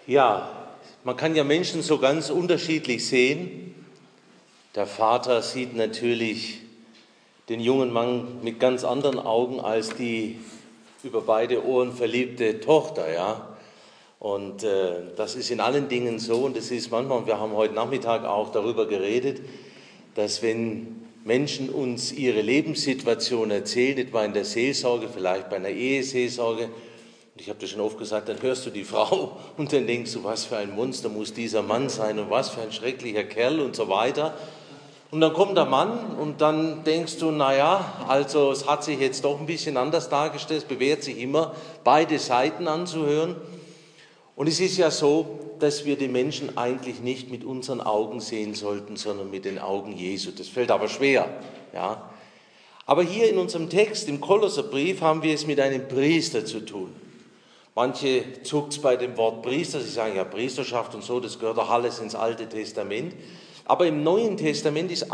Ja, man kann ja Menschen so ganz unterschiedlich sehen. Der Vater sieht natürlich den jungen Mann mit ganz anderen Augen als die über beide Ohren verliebte Tochter, ja. Und das ist in allen Dingen so, und es ist manchmal, und wir haben heute Nachmittag auch darüber geredet, dass wenn Menschen uns ihre Lebenssituation erzählen, etwa in der Seelsorge, vielleicht bei einer Eheseelsorge, und ich habe das schon oft gesagt, dann hörst du die Frau und dann denkst du, was für ein Monster muss dieser Mann sein und was für ein schrecklicher Kerl und so weiter. Und dann kommt der Mann und dann denkst du, naja, also es hat sich jetzt doch ein bisschen anders dargestellt, es bewährt sich immer, beide Seiten anzuhören. Und es ist ja so, dass wir die Menschen eigentlich nicht mit unseren Augen sehen sollten, sondern mit den Augen Jesu. Das fällt aber schwer, ja. Aber hier in unserem Text, im Kolosserbrief, haben wir es mit einem Priester zu tun. Manche zuckt es bei dem Wort Priester, sie sagen ja Priesterschaft und so, das gehört doch alles ins Alte Testament. Aber im Neuen Testament ist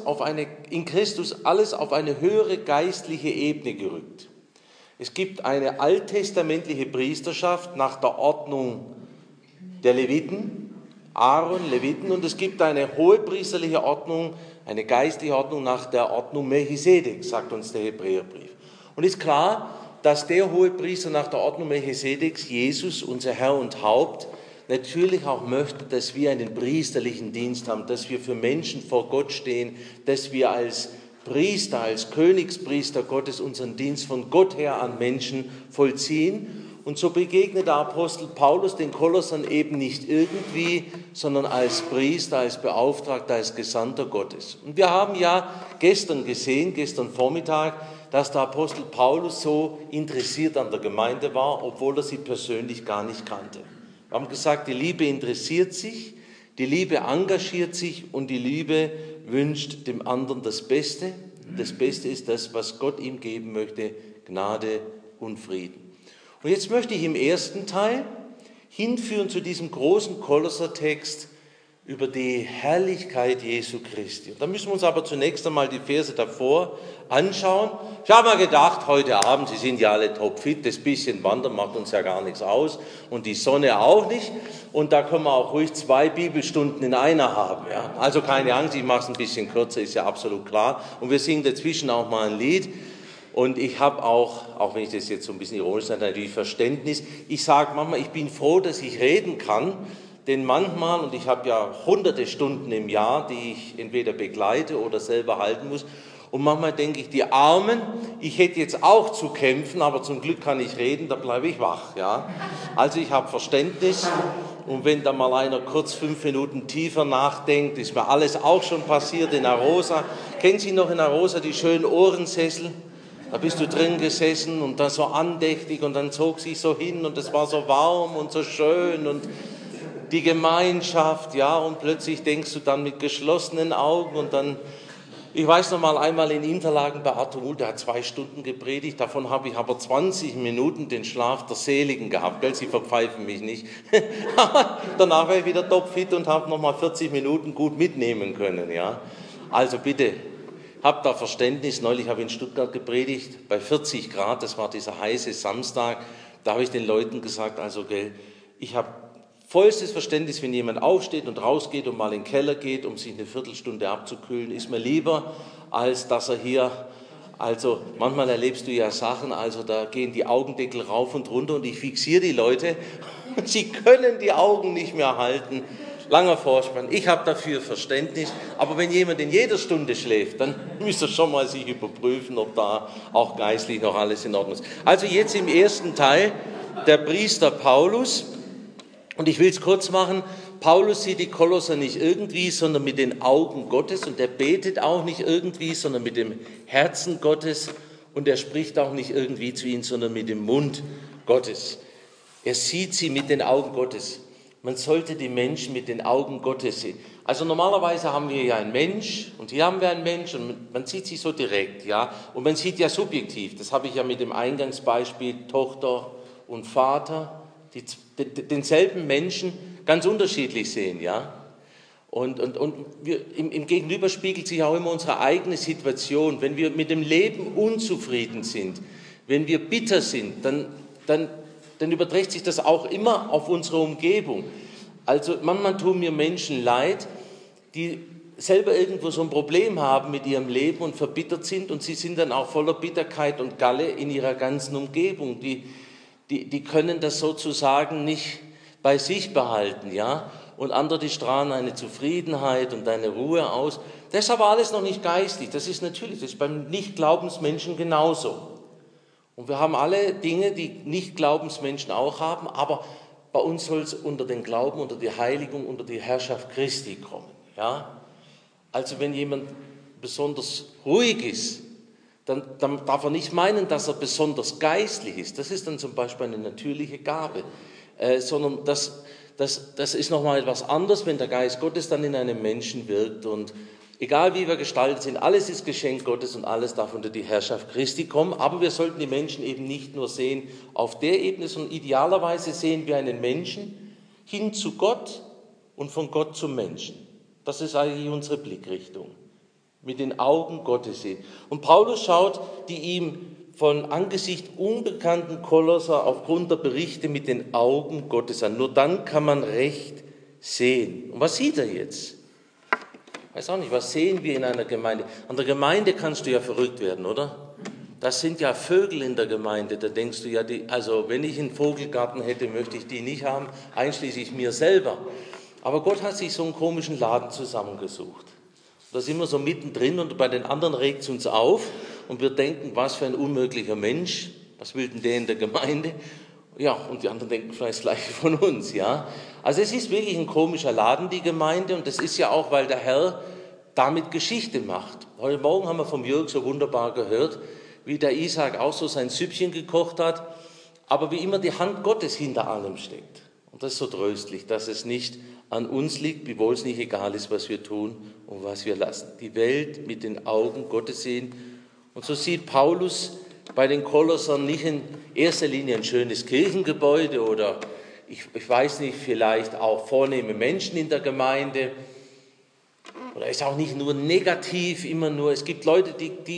in Christus alles auf eine höhere geistliche Ebene gerückt. Es gibt eine alttestamentliche Priesterschaft nach der Ordnung der Leviten, Aaron, Leviten, und es gibt eine hohepriesterliche Ordnung, eine geistliche Ordnung nach der Ordnung Melchisedek, sagt uns der Hebräerbrief. Und ist klar, dass der Hohepriester nach der Ordnung Melchisedeks, Jesus, unser Herr und Haupt, natürlich auch möchte, dass wir einen priesterlichen Dienst haben, dass wir für Menschen vor Gott stehen, dass wir als Priester, als Königspriester Gottes unseren Dienst von Gott her an Menschen vollziehen. Und so begegnet der Apostel Paulus den Kolossern eben nicht irgendwie, sondern als Priester, als Beauftragter, als Gesandter Gottes. Und wir haben ja gestern Vormittag, dass der Apostel Paulus so interessiert an der Gemeinde war, obwohl er sie persönlich gar nicht kannte. Wir haben gesagt, die Liebe interessiert sich, die Liebe engagiert sich und die Liebe wünscht dem anderen das Beste. Das Beste ist das, was Gott ihm geben möchte, Gnade und Frieden. Und jetzt möchte ich im ersten Teil hinführen zu diesem großen Kolossertext über die Herrlichkeit Jesu Christi. Und da müssen wir uns aber zunächst einmal die Verse davor anschauen. Ich habe mal gedacht, heute Abend, Sie sind ja alle topfit, das bisschen Wandern macht uns ja gar nichts aus und die Sonne auch nicht. Und da können wir auch ruhig 2 Bibelstunden in einer haben. Ja? Also keine Angst, ich mache es ein bisschen kürzer, ist ja absolut klar. Und wir singen dazwischen auch mal ein Lied. Und ich habe auch wenn ich das jetzt so ein bisschen ironisch sage, natürlich Verständnis. Ich sage manchmal, ich bin froh, dass ich reden kann, denn manchmal, und ich habe ja hunderte Stunden im Jahr, die ich entweder begleite oder selber halten muss, und manchmal denke ich, die Armen, ich hätte jetzt auch zu kämpfen, aber zum Glück kann ich reden, da bleibe ich wach. Ja? Also ich habe Verständnis, und wenn da mal einer kurz 5 Minuten tiefer nachdenkt, ist mir alles auch schon passiert in Arosa. Kennen Sie noch in Arosa die schönen Ohrensessel? Da bist du drin gesessen und dann so andächtig und dann zog sich so hin und es war so warm und so schön und die Gemeinschaft, ja, und plötzlich denkst du dann mit geschlossenen Augen und dann, ich weiß noch mal einmal in Interlaken bei Arthur Muhl, der hat 2 Stunden gepredigt, davon habe ich aber 20 Minuten den Schlaf der Seligen gehabt, gell, Sie verpfeifen mich nicht. Danach war ich wieder topfit und habe noch mal 40 Minuten gut mitnehmen können, ja. Also bitte, habt da Verständnis. Neulich habe ich in Stuttgart gepredigt, bei 40 Grad, das war dieser heiße Samstag, da habe ich den Leuten gesagt, also gell, ich habe vollstes Verständnis, wenn jemand aufsteht und rausgeht und mal in den Keller geht, um sich eine Viertelstunde abzukühlen, ist mir lieber, als dass er hier, also manchmal erlebst du ja Sachen, also da gehen die Augendeckel rauf und runter und ich fixiere die Leute und sie können die Augen nicht mehr halten. Langer Vorspann, ich habe dafür Verständnis, aber wenn jemand in jeder Stunde schläft, dann müsst ihr schon mal sich überprüfen, ob da auch geistlich noch alles in Ordnung ist. Also jetzt im ersten Teil der Priester Paulus. Und ich will es kurz machen, Paulus sieht die Kolosser nicht irgendwie, sondern mit den Augen Gottes und er betet auch nicht irgendwie, sondern mit dem Herzen Gottes und er spricht auch nicht irgendwie zu ihnen, sondern mit dem Mund Gottes. Er sieht sie mit den Augen Gottes. Man sollte die Menschen mit den Augen Gottes sehen. Also normalerweise haben wir ja einen Mensch und hier haben wir einen Mensch und man sieht sie so direkt, ja. Und man sieht ja subjektiv, das habe ich ja mit dem Eingangsbeispiel Tochter und Vater, die denselben Menschen ganz unterschiedlich sehen, ja. Und im Gegenüber spiegelt sich auch immer unsere eigene Situation. Wenn wir mit dem Leben unzufrieden sind, wenn wir bitter sind, dann dann überträgt sich das auch immer auf unsere Umgebung. Also manchmal tun mir Menschen leid, die selber irgendwo so ein Problem haben mit ihrem Leben und verbittert sind und sie sind dann auch voller Bitterkeit und Galle in ihrer ganzen Umgebung. Die können das sozusagen nicht bei sich behalten, ja? Und andere, die strahlen eine Zufriedenheit und eine Ruhe aus. Das ist aber alles noch nicht geistig. Das ist natürlich, das ist beim Nicht-Glaubensmenschen genauso. Und wir haben alle Dinge, die Nicht-Glaubensmenschen auch haben, aber bei uns soll es unter den Glauben, unter die Heiligung, unter die Herrschaft Christi kommen, ja? Also wenn jemand besonders ruhig ist, dann darf er nicht meinen, dass er besonders geistlich ist. Das ist dann zum Beispiel eine natürliche Gabe, sondern das ist nochmal etwas anderes, wenn der Geist Gottes dann in einem Menschen wirkt. Und egal wie wir gestaltet sind, alles ist Geschenk Gottes und alles darf unter die Herrschaft Christi kommen. Aber wir sollten die Menschen eben nicht nur sehen auf der Ebene, sondern idealerweise sehen wir einen Menschen hin zu Gott und von Gott zum Menschen. Das ist eigentlich unsere Blickrichtung. Mit den Augen Gottes sehen. Und Paulus schaut die ihm von Angesicht unbekannten Kolosser aufgrund der Berichte mit den Augen Gottes an. Nur dann kann man recht sehen. Und was sieht er jetzt? Ich weiß auch nicht, was sehen wir in einer Gemeinde? An der Gemeinde kannst du ja verrückt werden, oder? Das sind ja Vögel in der Gemeinde. Da denkst du ja, also wenn ich einen Vogelgarten hätte, möchte ich die nicht haben, einschließlich mir selber. Aber Gott hat sich so einen komischen Laden zusammengesucht. Da sind wir so mittendrin und bei den anderen regt es uns auf und wir denken, was für ein unmöglicher Mensch, was will denn der in der Gemeinde? Ja, und die anderen denken vielleicht das Gleiche von uns, ja. Also es ist wirklich ein komischer Laden, die Gemeinde, und das ist ja auch, weil der Herr damit Geschichte macht. Heute Morgen haben wir vom Jörg so wunderbar gehört, wie der Isaac auch so sein Süppchen gekocht hat, aber wie immer die Hand Gottes hinter allem steckt. Und das ist so tröstlich, dass es nicht an uns liegt, wiewohl es nicht egal ist, was wir tun und was wir lassen. Die Welt mit den Augen Gottes sehen. Und so sieht Paulus bei den Kolossern nicht in erster Linie ein schönes Kirchengebäude oder, ich weiß nicht, vielleicht auch vornehme Menschen in der Gemeinde. Oder ist auch nicht nur negativ, immer nur. Es gibt Leute,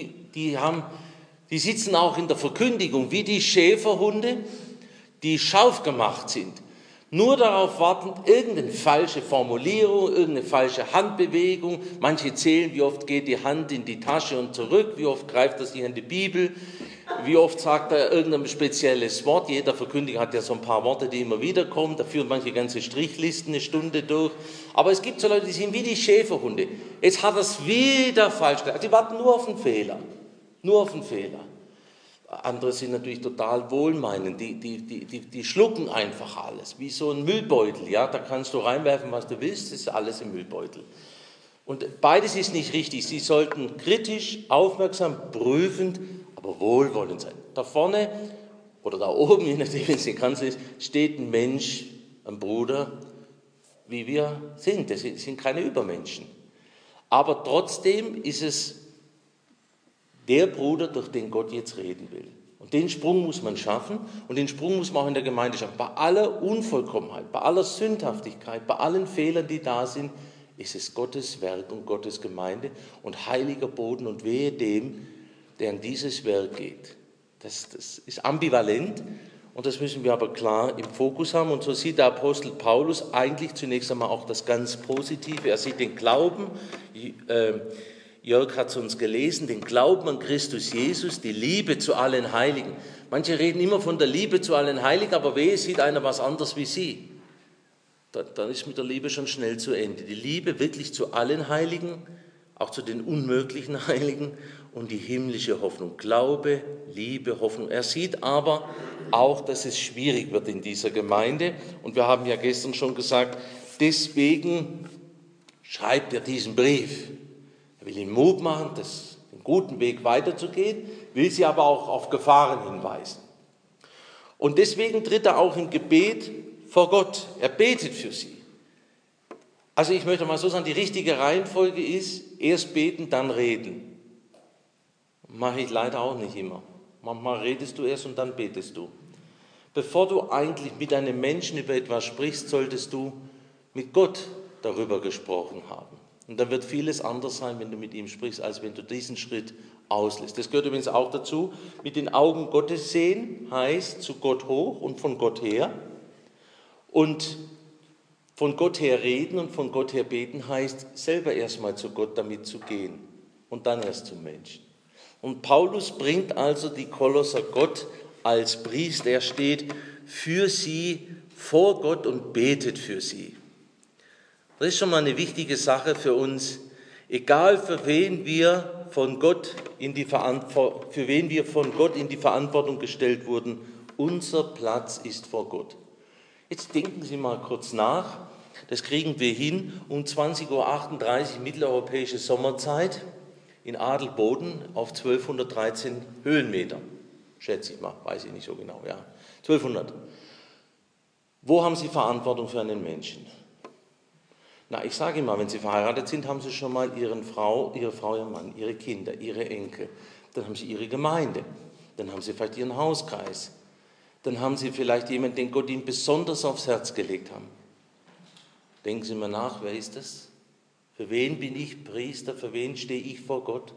die sitzen auch in der Verkündigung, wie die Schäferhunde, die scharf gemacht sind. Nur darauf warten, irgendeine falsche Formulierung, irgendeine falsche Handbewegung. Manche zählen, wie oft geht die Hand in die Tasche und zurück, wie oft greift er sich in die Bibel, wie oft sagt er irgendein spezielles Wort. Jeder Verkündiger hat ja so ein paar Worte, die immer wieder kommen. Da führen manche ganze Strichlisten eine Stunde durch. Aber es gibt so Leute, die sind wie die Schäferhunde. Jetzt hat er es wieder falsch gesagt. Die warten nur auf einen Fehler. Nur auf einen Fehler. Andere sind natürlich total wohlmeinend, die schlucken einfach alles, wie so ein Müllbeutel, ja, da kannst du reinwerfen, was du willst, das ist alles im Müllbeutel. Und beides ist nicht richtig, sie sollten kritisch, aufmerksam, prüfend, aber wohlwollend sein. Da vorne oder da oben, je nachdem, wenn es die Kanzel ist, steht ein Mensch, ein Bruder, wie wir sind, das sind keine Übermenschen. Aber trotzdem ist es der Bruder, durch den Gott jetzt reden will. Und den Sprung muss man schaffen und den Sprung muss man auch in der Gemeinde schaffen. Bei aller Unvollkommenheit, bei aller Sündhaftigkeit, bei allen Fehlern, die da sind, ist es Gottes Werk und Gottes Gemeinde und heiliger Boden und wehe dem, der an dieses Werk geht. Das ist ambivalent und das müssen wir aber klar im Fokus haben. Und so sieht der Apostel Paulus eigentlich zunächst einmal auch das ganz Positive. Er sieht den Glauben, Jörg hat es uns gelesen, den Glauben an Christus Jesus, die Liebe zu allen Heiligen. Manche reden immer von der Liebe zu allen Heiligen, aber wehe, sieht einer was anderes wie sie. Dann ist mit der Liebe schon schnell zu Ende. Die Liebe wirklich zu allen Heiligen, auch zu den unmöglichen Heiligen und die himmlische Hoffnung. Glaube, Liebe, Hoffnung. Er sieht aber auch, dass es schwierig wird in dieser Gemeinde. Und wir haben ja gestern schon gesagt, deswegen schreibt er diesen Brief. Er will ihnen Mut machen, den guten Weg weiterzugehen, will sie aber auch auf Gefahren hinweisen. Und deswegen tritt er auch im Gebet vor Gott. Er betet für sie. Also ich möchte mal so sagen, die richtige Reihenfolge ist, erst beten, dann reden. Mache ich leider auch nicht immer. Manchmal redest du erst und dann betest du. Bevor du eigentlich mit einem Menschen über etwas sprichst, solltest du mit Gott darüber gesprochen haben. Und dann wird vieles anders sein, wenn du mit ihm sprichst, als wenn du diesen Schritt auslässt. Das gehört übrigens auch dazu. Mit den Augen Gottes sehen heißt zu Gott hoch und von Gott her. Und von Gott her reden und von Gott her beten heißt selber erstmal zu Gott damit zu gehen und dann erst zum Menschen. Und Paulus bringt also die Kolosser Gott als Priester. Er steht für sie vor Gott und betet für sie. Das ist schon mal eine wichtige Sache für uns. Egal für wen wir von Gott in die Verantwortung gestellt wurden, unser Platz ist vor Gott. Jetzt denken Sie mal kurz nach. Das kriegen wir hin um 20:38 Uhr mitteleuropäische Sommerzeit in Adelboden auf 1213 Höhenmeter. Schätze ich mal, weiß ich nicht so genau, ja. 1200. Wo haben Sie Verantwortung für einen Menschen? Na, ich sage Ihnen mal, wenn Sie verheiratet sind, haben Sie schon mal Ihre Frau, Ihr Mann, Ihre Kinder, Ihre Enkel. Dann haben Sie Ihre Gemeinde. Dann haben Sie vielleicht Ihren Hauskreis. Dann haben Sie vielleicht jemanden, den Gott Ihnen besonders aufs Herz gelegt hat. Denken Sie mal nach, wer ist das? Für wen bin ich Priester? Für wen stehe ich vor Gott?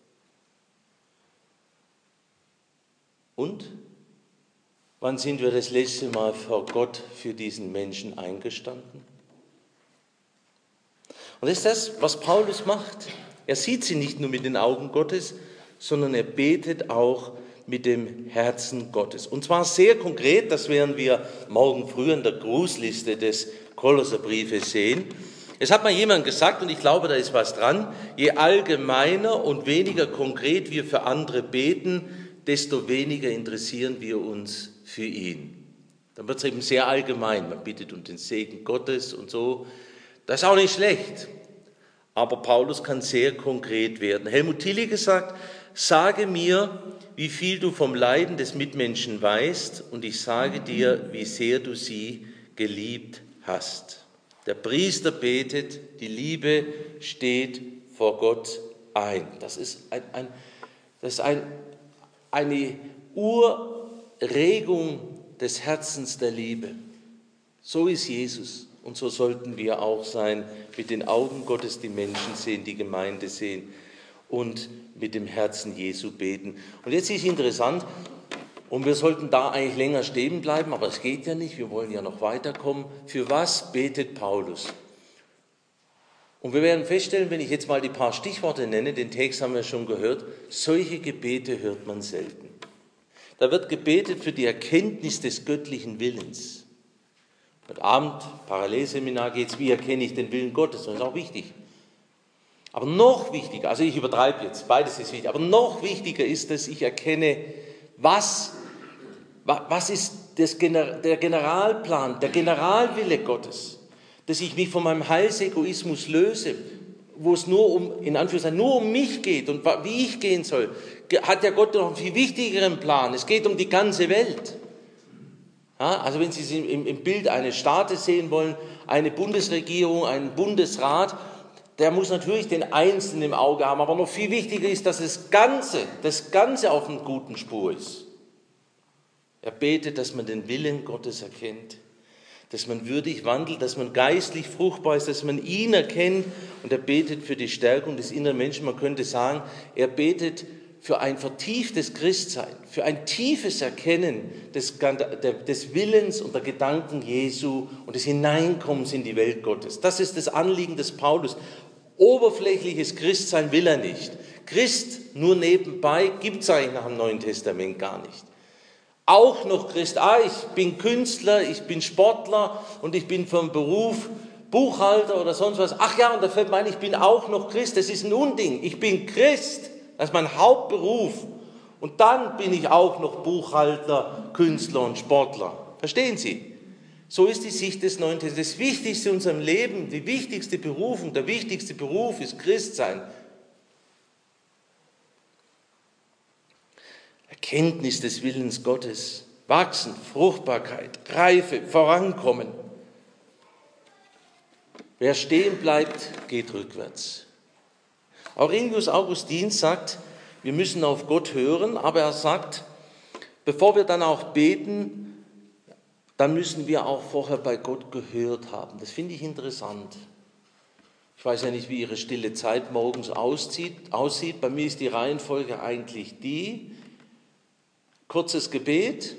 Und? Wann sind wir das letzte Mal vor Gott für diesen Menschen eingestanden? Und das ist das, was Paulus macht. Er sieht sie nicht nur mit den Augen Gottes, sondern er betet auch mit dem Herzen Gottes. Und zwar sehr konkret, das werden wir morgen früh in der Grußliste des Kolosserbriefes sehen. Es hat mal jemand gesagt, und ich glaube, da ist was dran, je allgemeiner und weniger konkret wir für andere beten, desto weniger interessieren wir uns für ihn. Dann wird es eben sehr allgemein, man bittet um den Segen Gottes und so. Das ist auch nicht schlecht, aber Paulus kann sehr konkret werden. Helmut Tilly gesagt, sage mir, wie viel du vom Leiden des Mitmenschen weißt, und ich sage dir, wie sehr du sie geliebt hast. Der Priester betet, die Liebe steht vor Gott ein. Das ist eine Urregung des Herzens der Liebe. So ist Jesus und so sollten wir auch sein, mit den Augen Gottes die Menschen sehen, die Gemeinde sehen und mit dem Herzen Jesu beten. Und jetzt ist interessant, und wir sollten da eigentlich länger stehen bleiben, aber es geht ja nicht, wir wollen ja noch weiterkommen. Für was betet Paulus? Und wir werden feststellen, wenn ich jetzt mal die paar Stichworte nenne, den Text haben wir schon gehört, solche Gebete hört man selten. Da wird gebetet für die Erkenntnis des göttlichen Willens. Heute Abend, Parallelseminar geht es, wie erkenne ich den Willen Gottes, das ist auch wichtig. Aber noch wichtiger, also ich übertreibe jetzt, beides ist wichtig, aber noch wichtiger ist, dass ich erkenne, was ist der Generalplan, der Generalwille Gottes, dass ich mich von meinem Heilsegoismus löse, wo es nur um mich geht und wie ich gehen soll, hat ja Gott noch einen viel wichtigeren Plan. Es geht um die ganze Welt. Ja, also wenn Sie im Bild eines Staates sehen wollen, eine Bundesregierung, einen Bundesrat, der muss natürlich den Einzelnen im Auge haben, aber noch viel wichtiger ist, dass das Ganze auf einer guten Spur ist. Er betet, dass man den Willen Gottes erkennt, dass man würdig wandelt, dass man geistlich fruchtbar ist, dass man ihn erkennt, und er betet für die Stärkung des inneren Menschen. Man könnte sagen, er betet für ein vertieftes Christsein, für ein tiefes Erkennen des Willens und der Gedanken Jesu und des Hineinkommens in die Welt Gottes. Das ist das Anliegen des Paulus. Oberflächliches Christsein will er nicht. Christ nur nebenbei gibt es eigentlich nach dem Neuen Testament gar nicht. Auch noch Christ, ich bin Künstler, ich bin Sportler und ich bin vom Beruf Buchhalter oder sonst was. Ach ja, und da fällt mir ein, ich bin auch noch Christ, das ist ein Unding. Ich bin Christ, das ist mein Hauptberuf. Und dann bin ich auch noch Buchhalter, Künstler und Sportler. Verstehen Sie? So ist die Sicht des Neuen Testaments. Das Wichtigste in unserem Leben, die wichtigste Berufung, der wichtigste Beruf ist Christsein. Erkenntnis des Willens Gottes, Wachsen, Fruchtbarkeit, Reife, Vorankommen. Wer stehen bleibt, geht rückwärts. Aurelius Augustin sagt, wir müssen auf Gott hören, aber er sagt, bevor wir dann auch beten, dann müssen wir auch vorher bei Gott gehört haben. Das finde ich interessant. Ich weiß ja nicht, wie Ihre stille Zeit morgens aussieht. Bei mir ist die Reihenfolge eigentlich die: kurzes Gebet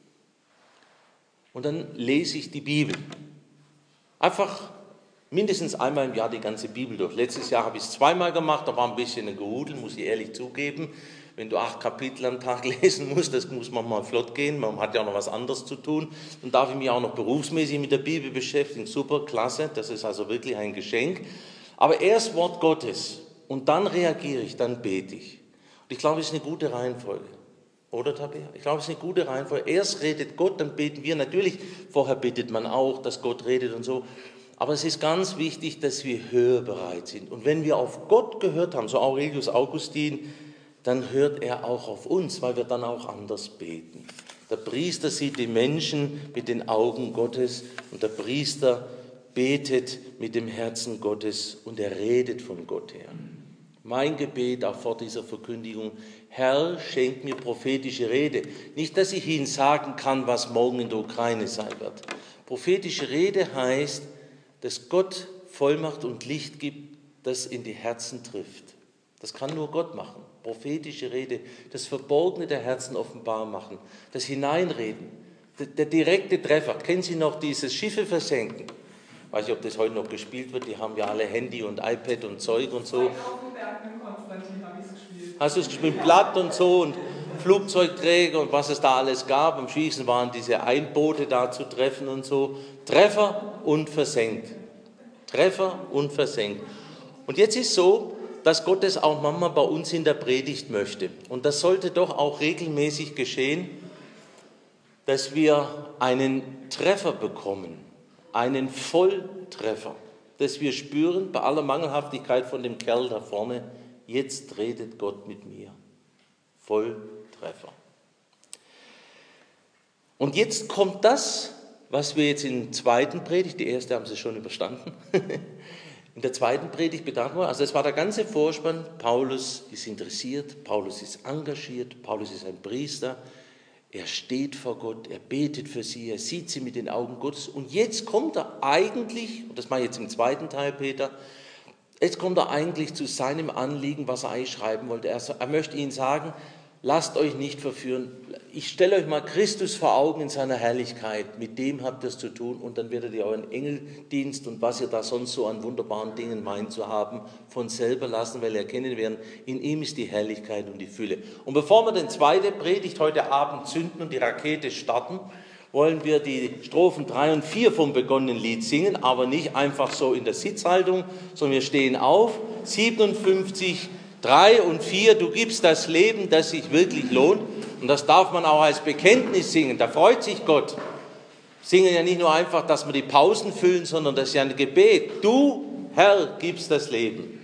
und dann lese ich die Bibel. Einfach mindestens einmal im Jahr die ganze Bibel durch. Letztes Jahr habe ich es zweimal gemacht, da war ein bisschen ein Gehudel, muss ich ehrlich zugeben. Wenn du 8 Kapitel am Tag lesen musst, das muss manchmal flott gehen, man hat ja auch noch was anderes zu tun. Dann darf ich mich auch noch berufsmäßig mit der Bibel beschäftigen, super, klasse, das ist also wirklich ein Geschenk. Aber erst Wort Gottes und dann reagiere ich, dann bete ich. Und ich glaube, es ist eine gute Reihenfolge. Oder, Tabea? Ich glaube, es ist eine gute Reihenfolge. Erst redet Gott, dann beten wir. Natürlich, vorher betet man auch, dass Gott redet und so. Aber es ist ganz wichtig, dass wir hörbereit sind. Und wenn wir auf Gott gehört haben, so Aurelius Augustin, dann hört er auch auf uns, weil wir dann auch anders beten. Der Priester sieht die Menschen mit den Augen Gottes und der Priester betet mit dem Herzen Gottes und er redet von Gott her. Mein Gebet auch vor dieser Verkündigung: Herr, schenk mir prophetische Rede. Nicht, dass ich Ihnen sagen kann, was morgen in der Ukraine sein wird. Prophetische Rede heißt, dass Gott Vollmacht und Licht gibt, das in die Herzen trifft. Das kann nur Gott machen. Prophetische Rede, das Verborgene der Herzen offenbar machen, das Hineinreden, der direkte Treffer. Kennen Sie noch dieses Schiffe versenken? Ich weiß nicht, ob das heute noch gespielt wird, die haben ja alle Handy und iPad und Zeug und so. Auf dem Berg mit Konstantin habe ich es gespielt. Hast du es gespielt? Blatt und so und Flugzeugträger und was es da alles gab. Am Schießen waren diese Einboote da zu treffen und so. Treffer und versenkt. Treffer und versenkt. Und jetzt ist so, dass Gott es auch manchmal bei uns in der Predigt möchte. Und das sollte doch auch regelmäßig geschehen, dass wir einen Treffer bekommen, einen Volltreffer, dass wir spüren, bei aller Mangelhaftigkeit von dem Kerl da vorne, jetzt redet Gott mit mir. Volltreffer. Und jetzt kommt das, was wir jetzt in der zweiten Predigt, die erste haben Sie schon überstanden, in der zweiten Predigt bedacht haben. Also das war der ganze Vorspann. Paulus ist interessiert, Paulus ist engagiert, Paulus ist ein Priester. Er steht vor Gott, er betet für sie, er sieht sie mit den Augen Gottes. Und jetzt kommt er eigentlich, und das mache ich jetzt im zweiten Teil, Peter, jetzt kommt er eigentlich zu seinem Anliegen, was er eigentlich schreiben wollte. Er möchte ihnen sagen: Lasst euch nicht verführen. Ich stelle euch mal Christus vor Augen in seiner Herrlichkeit. Mit dem habt ihr es zu tun und dann werdet ihr euren Engeldienst und was ihr da sonst so an wunderbaren Dingen meint zu haben, von selber lassen, weil ihr erkennen werden, in ihm ist die Herrlichkeit und die Fülle. Und bevor wir den zweiten Predigt heute Abend zünden und die Rakete starten, wollen wir die Strophen 3 und 4 vom begonnenen Lied singen, aber nicht einfach so in der Sitzhaltung, sondern wir stehen auf, 57, 3 und 4, du gibst das Leben, das sich wirklich lohnt. Und das darf man auch als Bekenntnis singen, da freut sich Gott. Singen ja nicht nur einfach, dass wir die Pausen füllen, sondern das ist ja ein Gebet. Du, Herr, gibst das Leben.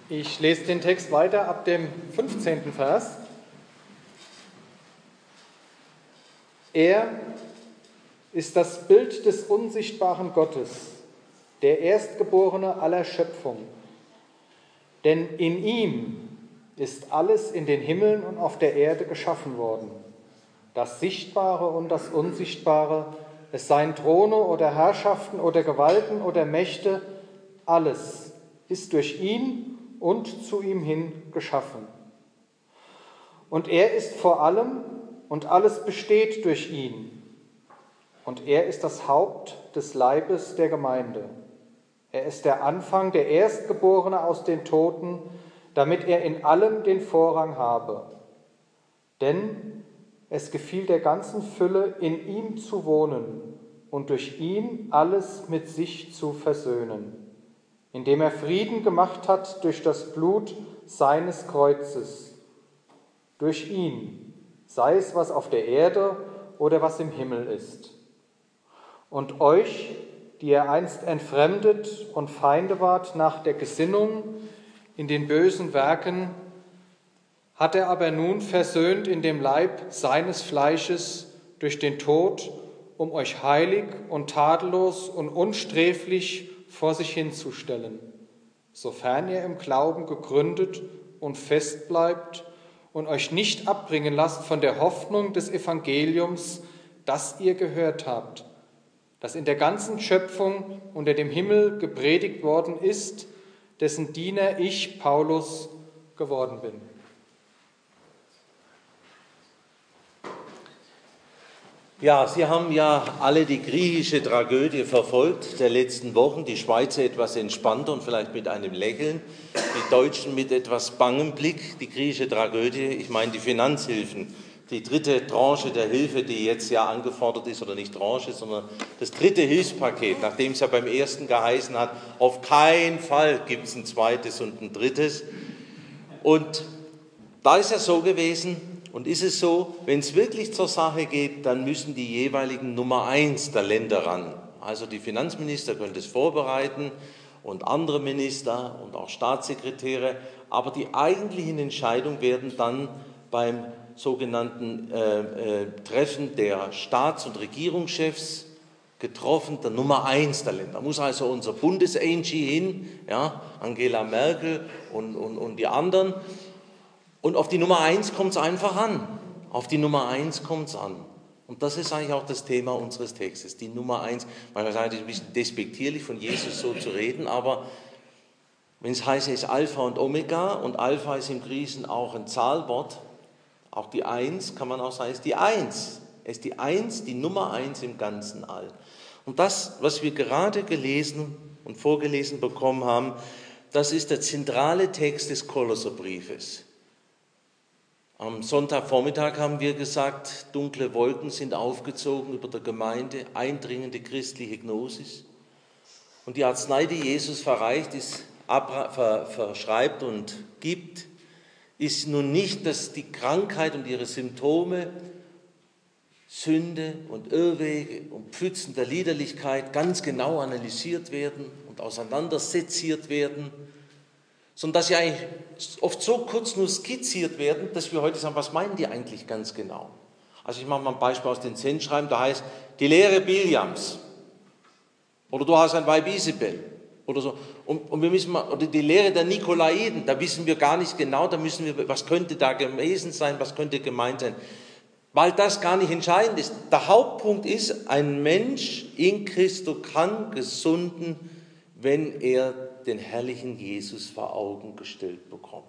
Ich lese den Text weiter ab dem 15. Vers. Er ist das Bild des unsichtbaren Gottes, der Erstgeborene aller Schöpfung. Denn in ihm ist alles in den Himmeln und auf der Erde geschaffen worden, das Sichtbare und das Unsichtbare, es seien Throne oder Herrschaften oder Gewalten oder Mächte, alles ist durch ihn und zu ihm hin geschaffen. Und er ist vor allem und alles besteht durch ihn. Und er ist das Haupt des Leibes der Gemeinde. Er ist der Anfang, der Erstgeborene aus den Toten, damit er in allem den Vorrang habe. Denn es gefiel der ganzen Fülle, in ihm zu wohnen und durch ihn alles mit sich zu versöhnen, indem er Frieden gemacht hat durch das Blut seines Kreuzes. Durch ihn, sei es was auf der Erde oder was im Himmel ist. Und euch, die ihr einst entfremdet und Feinde wart nach der Gesinnung in den bösen Werken, hat er aber nun versöhnt in dem Leib seines Fleisches durch den Tod, um euch heilig und tadellos und unsträflich vor sich hinzustellen, sofern ihr im Glauben gegründet und fest bleibt und euch nicht abbringen lasst von der Hoffnung des Evangeliums, das ihr gehört habt, das in der ganzen Schöpfung unter dem Himmel gepredigt worden ist, dessen Diener ich, Paulus, geworden bin. Ja, Sie haben ja alle die griechische Tragödie verfolgt der letzten Wochen. Die Schweizer etwas entspannter und vielleicht mit einem Lächeln, die Deutschen mit etwas bangem Blick. Die griechische Tragödie, ich meine die Finanzhilfen, die dritte Tranche der Hilfe, die jetzt ja angefordert ist, oder nicht Tranche, sondern das dritte Hilfspaket, nachdem es ja beim ersten geheißen hat, auf keinen Fall gibt es ein zweites und ein drittes. Und da ist ja so gewesen, und ist es so, wenn es wirklich zur Sache geht, dann müssen die jeweiligen Nummer 1 der Länder ran. Also die Finanzminister können das vorbereiten und andere Minister und auch Staatssekretäre, aber die eigentlichen Entscheidungen werden dann beim sogenannten Treffen der Staats- und Regierungschefs getroffen, der Nummer 1 der Länder. Da muss also unser Bundesangie hin, ja, Angela Merkel und die anderen. Und auf die Nummer 1 kommt es einfach an. Auf die Nummer 1 kommt es an. Und das ist eigentlich auch das Thema unseres Textes, die Nummer 1. Manchmal sagen, es ist ein bisschen despektierlich, von Jesus so zu reden, aber wenn es heißt, er ist Alpha und Omega, und Alpha ist im Griechischen auch ein Zahlwort, auch die 1, kann man auch sagen, ist die 1. Er ist die 1, die Nummer 1 im ganzen All. Und das, was wir gerade gelesen und vorgelesen bekommen haben, das ist der zentrale Text des Kolosserbriefes. Am Sonntagvormittag haben wir gesagt, dunkle Wolken sind aufgezogen über der Gemeinde, eindringende christliche Gnosis. Und die Arznei, die Jesus verreicht, verschreibt und gibt, ist nun nicht, dass die Krankheit und ihre Symptome, Sünde und Irrwege und Pfützen der Liederlichkeit ganz genau analysiert werden und auseinanderseziert werden, sondern dass sie eigentlich oft so kurz nur skizziert werden, dass wir heute sagen, was meinen die eigentlich ganz genau? Also ich mache mal ein Beispiel aus den Sendschreiben, da heißt, die Lehre Biljams oder du hast ein Weib Isabel oder so. Und wir müssen mal, oder die Lehre der Nikolaiden, da wissen wir gar nicht genau, da müssen wir, was könnte da gewesen sein, was könnte gemeint sein, weil das gar nicht entscheidend ist. Der Hauptpunkt ist, ein Mensch in Christo kann gesunden, wenn er den herrlichen Jesus vor Augen gestellt bekommt.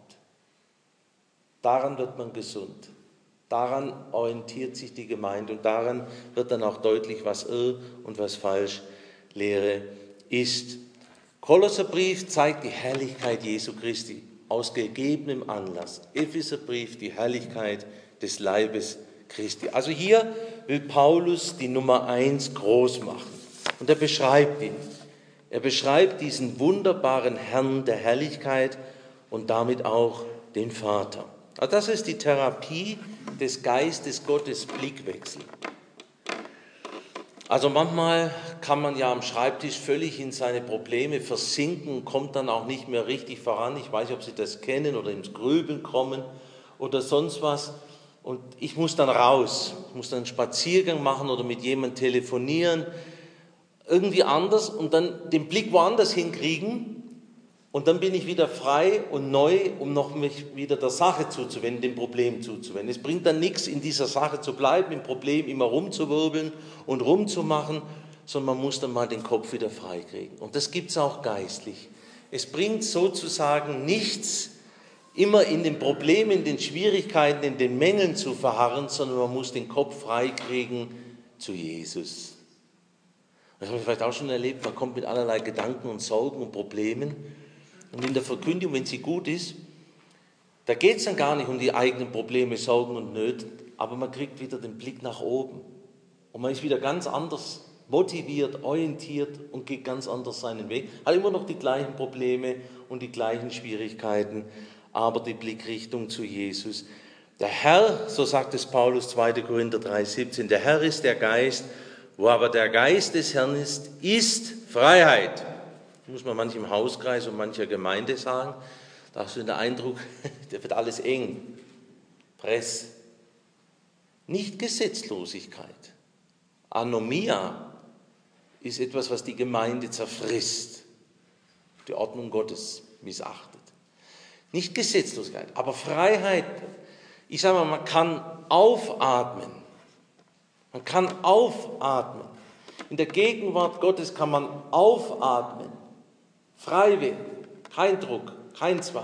Daran wird man gesund. Daran orientiert sich die Gemeinde und daran wird dann auch deutlich, was irr und was falsch Lehre ist. Kolosserbrief zeigt die Herrlichkeit Jesu Christi aus gegebenem Anlass. Epheserbrief die Herrlichkeit des Leibes Christi. Also hier will Paulus die Nummer 1 groß machen und er beschreibt ihn. Er beschreibt diesen wunderbaren Herrn der Herrlichkeit und damit auch den Vater. Also das ist die Therapie des Geistes Gottes Blickwechsel. Also manchmal kann man ja am Schreibtisch völlig in seine Probleme versinken, kommt dann auch nicht mehr richtig voran. Ich weiß nicht, ob Sie das kennen oder ins Grübeln kommen oder sonst was. Und ich muss dann raus, ich muss dann einen Spaziergang machen oder mit jemandem telefonieren, irgendwie anders und dann den Blick woanders hinkriegen. Und dann bin ich wieder frei und neu, um noch mich wieder der Sache zuzuwenden, dem Problem zuzuwenden. Es bringt dann nichts, in dieser Sache zu bleiben, im Problem immer rumzuwirbeln und rumzumachen, sondern man muss dann mal den Kopf wieder frei kriegen. Und das gibt es auch geistlich. Es bringt sozusagen nichts, immer in den Problemen, in den Schwierigkeiten, in den Mängeln zu verharren, sondern man muss den Kopf frei kriegen zu Jesus. Das habe ich vielleicht auch schon erlebt, man kommt mit allerlei Gedanken und Sorgen und Problemen. Und in der Verkündigung, wenn sie gut ist, da geht es dann gar nicht um die eigenen Probleme, Sorgen und Nöte, aber man kriegt wieder den Blick nach oben. Und man ist wieder ganz anders motiviert, orientiert und geht ganz anders seinen Weg. Hat immer noch die gleichen Probleme und die gleichen Schwierigkeiten, aber die Blickrichtung zu Jesus. Der Herr, so sagt es Paulus, 2. Korinther 3,17, der Herr ist der Geist, wo aber der Geist des Herrn ist Freiheit. Das muss man manchem Hauskreis und mancher Gemeinde sagen. Da hast du den Eindruck, da wird alles eng. Press. Nicht Gesetzlosigkeit. Anomia ist etwas, was die Gemeinde zerfrisst, die Ordnung Gottes missachtet. Nicht Gesetzlosigkeit, aber Freiheit. Ich sage mal, man kann aufatmen. Man kann aufatmen. In der Gegenwart Gottes kann man aufatmen. Frei werden, kein Druck, kein Zwang.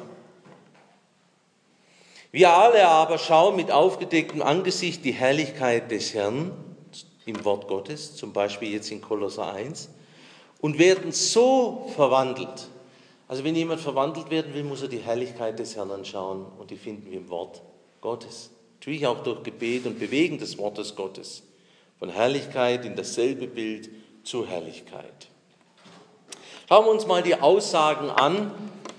Wir alle aber schauen mit aufgedecktem Angesicht die Herrlichkeit des Herrn im Wort Gottes, zum Beispiel jetzt in Kolosser 1, und werden so verwandelt. Also wenn jemand verwandelt werden will, muss er die Herrlichkeit des Herrn anschauen und die finden wir im Wort Gottes. Natürlich auch durch Gebet und Bewegen des Wortes Gottes. Von Herrlichkeit in dasselbe Bild zu Herrlichkeit. Schauen wir uns mal die Aussagen an.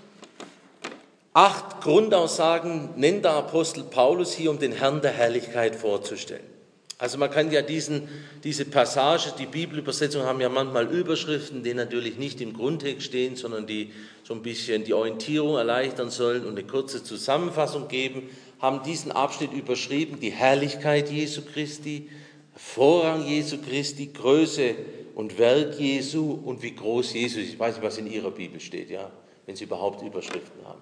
8 Grundaussagen nennt der Apostel Paulus hier, um den Herrn der Herrlichkeit vorzustellen. Also man kann ja diese Passage, die Bibelübersetzungen haben ja manchmal Überschriften, die natürlich nicht im Grundtext stehen, sondern die so ein bisschen die Orientierung erleichtern sollen und eine kurze Zusammenfassung geben, haben diesen Abschnitt überschrieben, die Herrlichkeit Jesu Christi, Vorrang Jesu Christi, Größe und Werk Jesu und wie groß Jesus ist. Ich weiß nicht, was in Ihrer Bibel steht, ja, wenn Sie überhaupt Überschriften haben.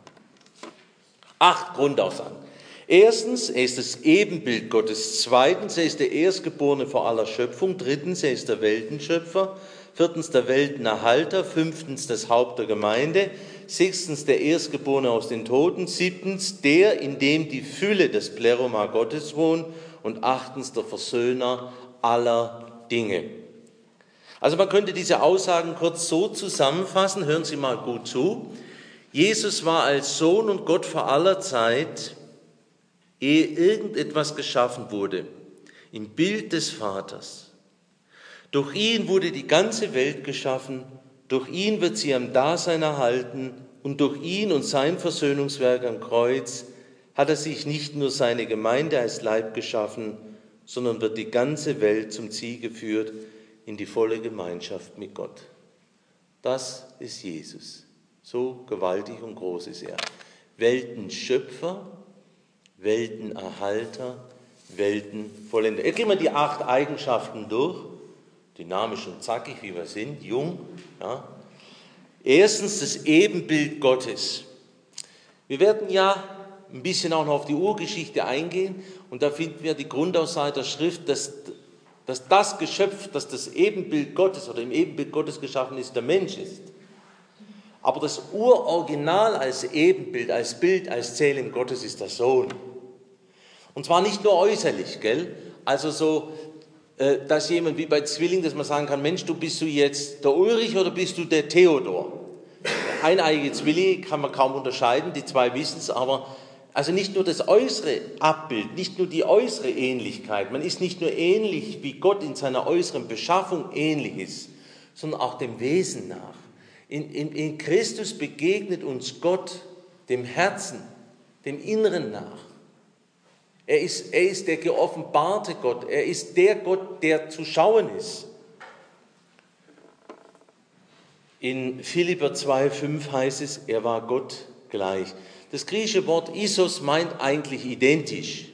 8 Grundaussagen. Erstens, er ist das Ebenbild Gottes. Zweitens, er ist der Erstgeborene vor aller Schöpfung. Drittens, er ist der Weltenschöpfer. Viertens, der Weltenerhalter. Fünftens, das Haupt der Gemeinde. Sechstens, der Erstgeborene aus den Toten. Siebtens, der, in dem die Fülle des Pleroma Gottes wohnt. Und 8. der Versöhner aller Dinge. Also man könnte diese Aussagen kurz so zusammenfassen, hören Sie mal gut zu. Jesus war als Sohn und Gott vor aller Zeit, ehe irgendetwas geschaffen wurde, im Bild des Vaters. Durch ihn wurde die ganze Welt geschaffen, durch ihn wird sie am Dasein erhalten und durch ihn und sein Versöhnungswerk am Kreuz hat er sich nicht nur seine Gemeinde als Leib geschaffen, sondern wird die ganze Welt zum Ziel geführt in die volle Gemeinschaft mit Gott. Das ist Jesus. So gewaltig und groß ist er. Weltenschöpfer, Weltenerhalter, Weltenvollender. Jetzt gehen wir die 8 Eigenschaften durch. Dynamisch und zackig, wie wir sind, jung. Ja. Erstens das Ebenbild Gottes. Wir werden ja ein bisschen auch noch auf die Urgeschichte eingehen und da finden wir die Grundaussage der Schrift, dass das Geschöpf, das das Ebenbild Gottes oder im Ebenbild Gottes geschaffen ist, der Mensch ist. Aber das Uroriginal als Ebenbild, als Bild, als Zählung Gottes ist der Sohn. Und zwar nicht nur äußerlich, gell? Also so, dass jemand wie bei Zwillingen, dass man sagen kann, Mensch, bist du jetzt der Ulrich oder bist du der Theodor? Eineige Zwillinge kann man kaum unterscheiden, die 2 wissen es, aber also nicht nur das äußere Abbild, nicht nur die äußere Ähnlichkeit, man ist nicht nur ähnlich, wie Gott in seiner äußeren Beschaffung ähnlich ist, sondern auch dem Wesen nach. In Christus begegnet uns Gott dem Herzen, dem Inneren nach. Er ist der geoffenbarte Gott, er ist der Gott, der zu schauen ist. In Philipper 2,5 heißt es, er war Gott gleich. Das griechische Wort Isos meint eigentlich identisch.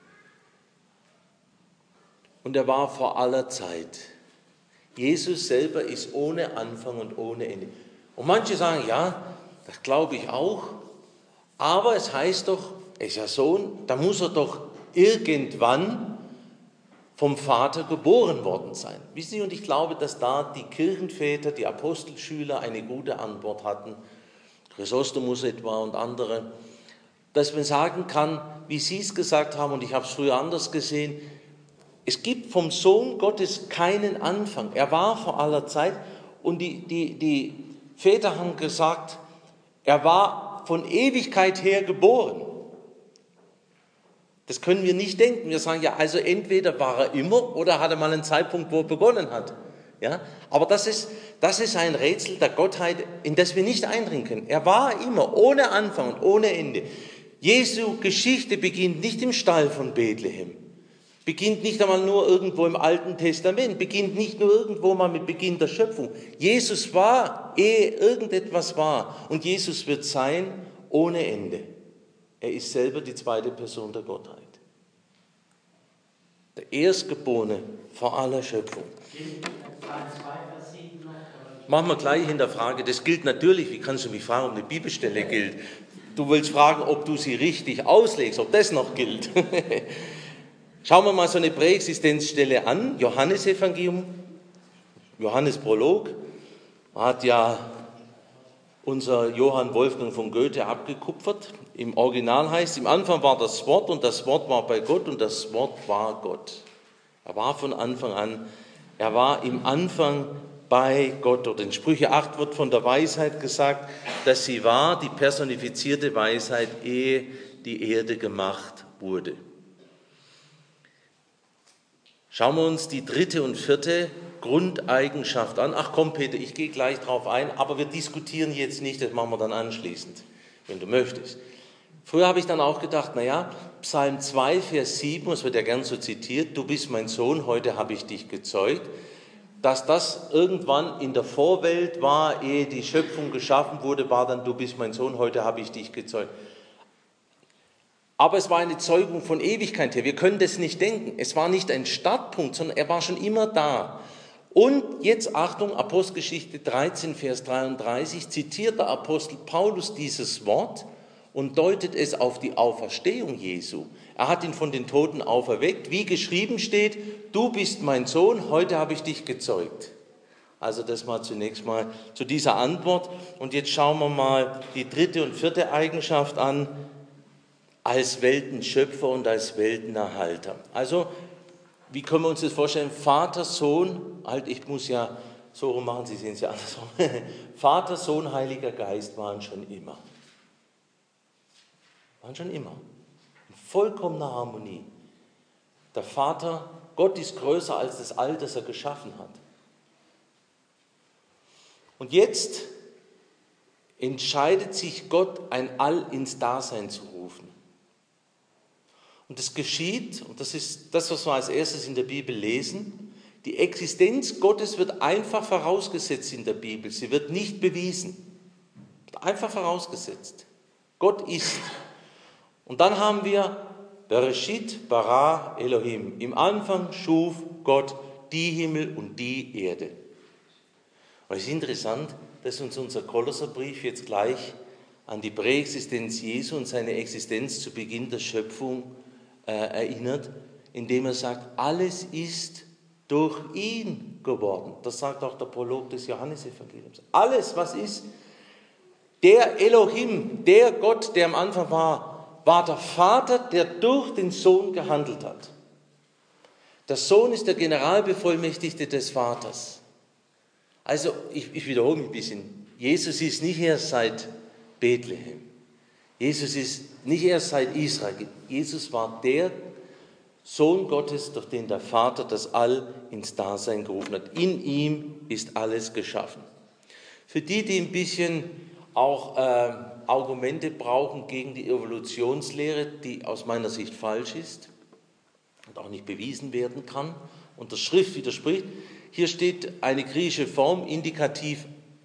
Und er war vor aller Zeit. Jesus selber ist ohne Anfang und ohne Ende. Und manche sagen, ja, das glaube ich auch. Aber es heißt doch, er ist ja Sohn, da muss er doch irgendwann vom Vater geboren worden sein. Wissen Sie, und ich glaube, dass da die Kirchenväter, die Apostelschüler eine gute Antwort hatten, Chrysostomus etwa und andere, dass man sagen kann, wie Sie es gesagt haben, und ich habe es früher anders gesehen, es gibt vom Sohn Gottes keinen Anfang. Er war vor aller Zeit und die Väter haben gesagt, er war von Ewigkeit her geboren. Das können wir nicht denken. Wir sagen ja, also entweder war er immer oder hatte mal einen Zeitpunkt, wo er begonnen hat. Ja? Aber das ist ein Rätsel der Gottheit, in das wir nicht eindringen können. Er war immer, ohne Anfang und ohne Ende. Jesu Geschichte beginnt nicht im Stall von Bethlehem, beginnt nicht einmal nur irgendwo im Alten Testament, beginnt nicht nur irgendwo mal mit Beginn der Schöpfung. Jesus war, ehe irgendetwas war. Und Jesus wird sein ohne Ende. Er ist selber die zweite Person der Gottheit. Der Erstgeborene vor aller Schöpfung. Machen wir gleich in der Frage, das gilt natürlich, wie kannst du mich fragen, ob eine Bibelstelle gilt? Du willst fragen, ob du sie richtig auslegst, ob das noch gilt. Schauen wir mal so eine Präexistenzstelle an, Johannesevangelium, Johannes Prolog, hat ja unser Johann Wolfgang von Goethe abgekupfert. Im Original heißt es, im Anfang war das Wort und das Wort war bei Gott und das Wort war Gott. Er war von Anfang an, er war im Anfang bei Gott. Oder in Sprüche 8 wird von der Weisheit gesagt, dass sie war, die personifizierte Weisheit, ehe die Erde gemacht wurde. Schauen wir uns die dritte und vierte Grundeigenschaft an. Ach komm, Peter, ich gehe gleich drauf ein, aber wir diskutieren jetzt nicht, das machen wir dann anschließend, wenn du möchtest. Früher habe ich dann auch gedacht, Psalm 2, Vers 7, das wird ja gern so zitiert, du bist mein Sohn, heute habe ich dich gezeugt, dass das irgendwann in der Vorwelt war, ehe die Schöpfung geschaffen wurde, war dann, du bist mein Sohn, heute habe ich dich gezeugt. Aber es war eine Zeugung von Ewigkeit her. Wir können das nicht denken. Es war nicht ein Startpunkt, sondern er war schon immer da. Und jetzt Achtung, Apostelgeschichte 13, Vers 33, zitiert der Apostel Paulus dieses Wort und deutet es auf die Auferstehung Jesu. Er hat ihn von den Toten auferweckt, wie geschrieben steht, du bist mein Sohn, heute habe ich dich gezeugt. Also das mal zunächst mal zu dieser Antwort. Und jetzt schauen wir mal die dritte und vierte Eigenschaft an, als Weltenschöpfer und als Weltenerhalter. Also, wie können wir uns das vorstellen? Vater, Sohn, ich muss ja so rum machen, Sie sehen es ja andersrum. Vater, Sohn, Heiliger Geist waren schon immer. Waren schon immer. In vollkommener Harmonie. Der Vater, Gott ist größer als das All, das er geschaffen hat. Und jetzt entscheidet sich Gott, ein All ins Dasein zu rufen. Und das geschieht, und das ist das, was wir als erstes in der Bibel lesen, die Existenz Gottes wird einfach vorausgesetzt in der Bibel, sie wird nicht bewiesen, einfach vorausgesetzt. Gott ist. Und dann haben wir Bereshit bara Elohim, im Anfang schuf Gott die Himmel und die Erde. Und es ist interessant, dass uns unser Kolosserbrief jetzt gleich an die Präexistenz Jesu und seine Existenz zu Beginn der Schöpfung erinnert, indem er sagt, alles ist durch ihn geworden. Das sagt auch der Prolog des Johannesevangeliums. Alles, was ist, der Elohim, der Gott, der am Anfang war, war der Vater, der durch den Sohn gehandelt hat. Der Sohn ist der Generalbevollmächtigte des Vaters. Also, ich wiederhole mich ein bisschen. Jesus ist nicht erst seit Bethlehem. Jesus ist nicht erst seit Israel. Jesus war der Sohn Gottes, durch den der Vater das All ins Dasein gerufen hat. In ihm ist alles geschaffen. Für die ein bisschen auch Argumente brauchen gegen die Evolutionslehre, die aus meiner Sicht falsch ist und auch nicht bewiesen werden kann und der Schrift widerspricht, hier steht eine griechische Form, Indikativ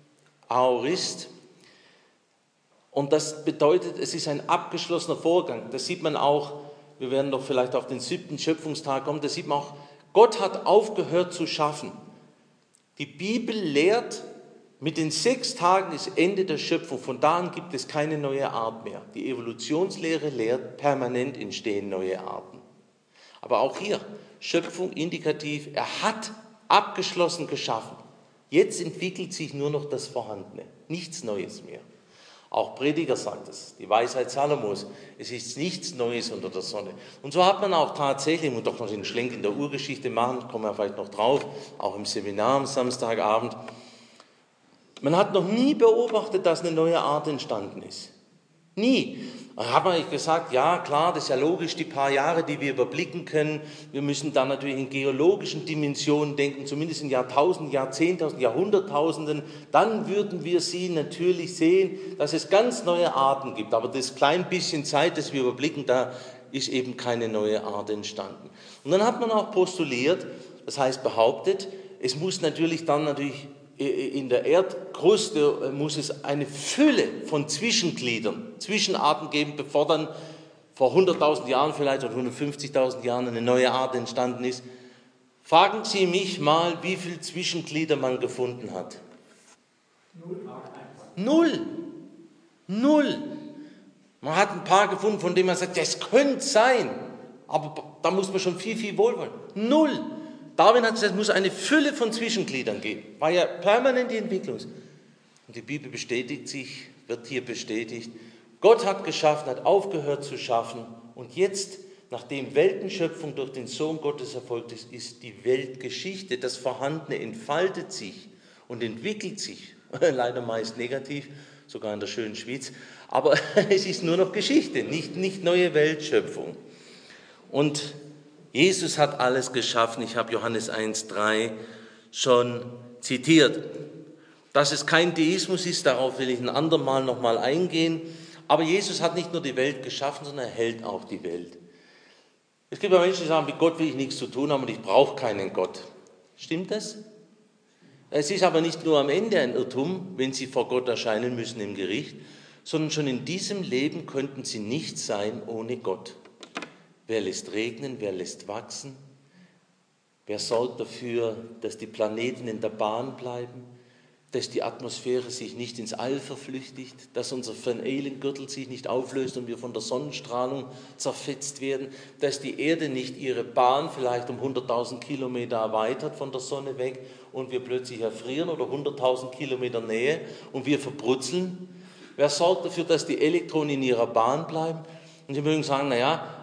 Aorist. Und das bedeutet, es ist ein abgeschlossener Vorgang. Das sieht man auch, wir werden doch vielleicht auf den 7. Schöpfungstag kommen, das sieht man auch, Gott hat aufgehört zu schaffen. Die Bibel lehrt, mit den 6 Tagen ist Ende der Schöpfung. Von da an gibt es keine neue Art mehr. Die Evolutionslehre lehrt, permanent entstehen neue Arten. Aber auch hier, Schöpfung indikativ, er hat abgeschlossen geschaffen. Jetzt entwickelt sich nur noch das Vorhandene, nichts Neues mehr. Auch Prediger sagt es, die Weisheit Salomos, es ist nichts Neues unter der Sonne. Und so hat man auch tatsächlich, ich muss doch noch den Schlenk in der Urgeschichte machen, kommen wir vielleicht noch drauf, auch im Seminar am Samstagabend. Man hat noch nie beobachtet, dass eine neue Art entstanden ist. Nie. Da hat man gesagt, ja klar, das ist ja logisch, die paar Jahre, die wir überblicken können. Wir müssen dann natürlich in geologischen Dimensionen denken, zumindest in Jahrtausenden, Jahrzehntausenden, Jahrhunderttausenden. Dann würden wir sie natürlich sehen, dass es ganz neue Arten gibt. Aber das kleine bisschen Zeit, das wir überblicken, da ist eben keine neue Art entstanden. Und dann hat man auch postuliert, das heißt behauptet, es muss natürlich in der Erdkruste muss es eine Fülle von Zwischengliedern, Zwischenarten geben, bevor dann vor 100.000 Jahren vielleicht oder 150.000 Jahren eine neue Art entstanden ist. Fragen Sie mich mal, wie viele Zwischenglieder man gefunden hat. 0. Man hat ein paar gefunden, von denen man sagt, ja, es könnte sein, aber da muss man schon viel wohlwollen. 0. Darwin hat gesagt, es muss eine Fülle von Zwischengliedern geben. War ja permanent die Entwicklung. Und die Bibel wird hier bestätigt. Gott hat geschaffen, hat aufgehört zu schaffen. Und jetzt, nachdem Weltenschöpfung durch den Sohn Gottes erfolgt ist, ist die Weltgeschichte, das Vorhandene entfaltet sich und entwickelt sich. Leider meist negativ, sogar in der schönen Schweiz. Aber es ist nur noch Geschichte, nicht neue Weltschöpfung. Und Jesus hat alles geschaffen. Ich habe Johannes 1,3 schon zitiert. Dass es kein Deismus ist, darauf will ich ein andermal nochmal eingehen. Aber Jesus hat nicht nur die Welt geschaffen, sondern er hält auch die Welt. Es gibt ja Menschen, die sagen, mit Gott will ich nichts zu tun haben und ich brauche keinen Gott. Stimmt das? Es ist aber nicht nur am Ende ein Irrtum, wenn sie vor Gott erscheinen müssen im Gericht, sondern schon in diesem Leben könnten sie nicht sein ohne Gott. Wer lässt regnen, wer lässt wachsen? Wer sorgt dafür, dass die Planeten in der Bahn bleiben, dass die Atmosphäre sich nicht ins All verflüchtigt, dass unser Van Allen-Gürtel sich nicht auflöst und wir von der Sonnenstrahlung zerfetzt werden, dass die Erde nicht ihre Bahn vielleicht um 100.000 Kilometer erweitert von der Sonne weg und wir plötzlich erfrieren oder 100.000 Kilometer Nähe und wir verbrutzeln? Wer sorgt dafür, dass die Elektronen in ihrer Bahn bleiben? Und Sie mögen sagen, naja,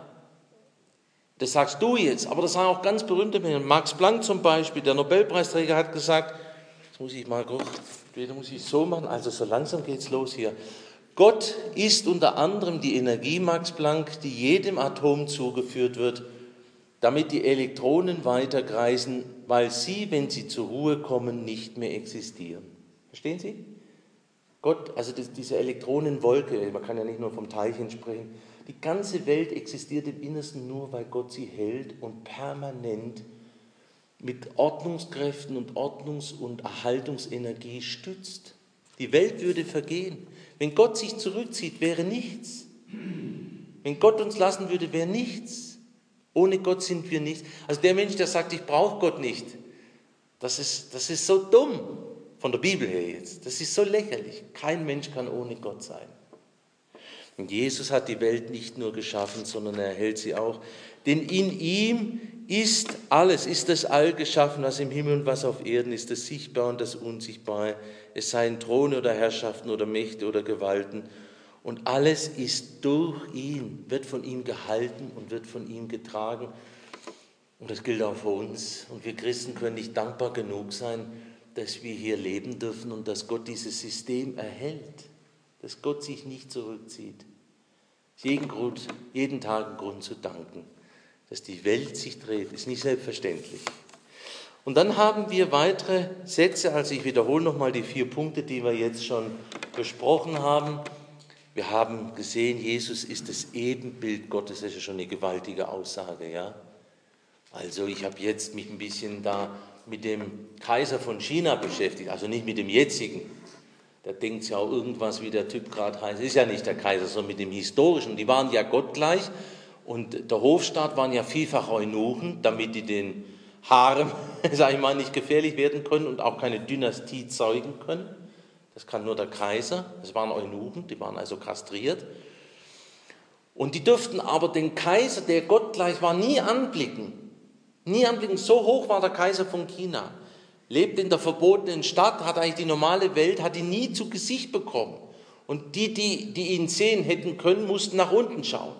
das sagst du jetzt, aber das sagen auch ganz berühmte Menschen. Max Planck zum Beispiel, der Nobelpreisträger, hat gesagt, jetzt muss ich mal kurz, entweder muss ich so machen, also so langsam geht's los hier. Gott ist unter anderem die Energie, Max Planck, die jedem Atom zugeführt wird, damit die Elektronen weiter kreisen, weil sie, wenn sie zur Ruhe kommen, nicht mehr existieren. Verstehen Sie? Gott, also diese Elektronenwolke, man kann ja nicht nur vom Teilchen sprechen, die ganze Welt existiert im Innersten nur, weil Gott sie hält und permanent mit Ordnungskräften und Ordnungs- und Erhaltungsenergie stützt. Die Welt würde vergehen. Wenn Gott sich zurückzieht, wäre nichts. Wenn Gott uns lassen würde, wäre nichts. Ohne Gott sind wir nichts. Also der Mensch, der sagt, ich brauche Gott nicht, das ist so dumm, von der Bibel her jetzt. Das ist so lächerlich. Kein Mensch kann ohne Gott sein. Und Jesus hat die Welt nicht nur geschaffen, sondern er hält sie auch. Denn in ihm ist alles, ist das All geschaffen, was im Himmel und was auf Erden ist, das Sichtbare und das Unsichtbare. Es seien Throne oder Herrschaften oder Mächte oder Gewalten. Und alles ist durch ihn, wird von ihm gehalten und wird von ihm getragen. Und das gilt auch für uns. Und wir Christen können nicht dankbar genug sein, dass wir hier leben dürfen und dass Gott dieses System erhält, dass Gott sich nicht zurückzieht. Jeden Tag ein Grund zu danken, dass die Welt sich dreht, ist nicht selbstverständlich. Und dann haben wir weitere Sätze, also ich wiederhole nochmal die 4 Punkte, die wir jetzt schon besprochen haben. Wir haben gesehen, Jesus ist das Ebenbild Gottes, das ist ja schon eine gewaltige Aussage, ja. Also ich habe jetzt mich ein bisschen da mit dem Kaiser von China beschäftigt, also nicht mit dem jetzigen, Da denkt ja auch irgendwas, wie der Typ gerade heißt. Ist ja nicht der Kaiser, sondern mit dem Historischen. Die waren ja gottgleich und der Hofstaat waren ja vielfach Eunuchen, damit die den Harem, sage ich mal, nicht gefährlich werden können und auch keine Dynastie zeugen können. Das kann nur der Kaiser. Das waren Eunuchen, die waren also kastriert. Und die durften aber den Kaiser, der gottgleich war, nie anblicken. Nie anblicken. So hoch war der Kaiser von China. Lebte in der verbotenen Stadt, hat eigentlich die normale Welt, hat ihn nie zu Gesicht bekommen. Und die ihn sehen hätten können, mussten nach unten schauen.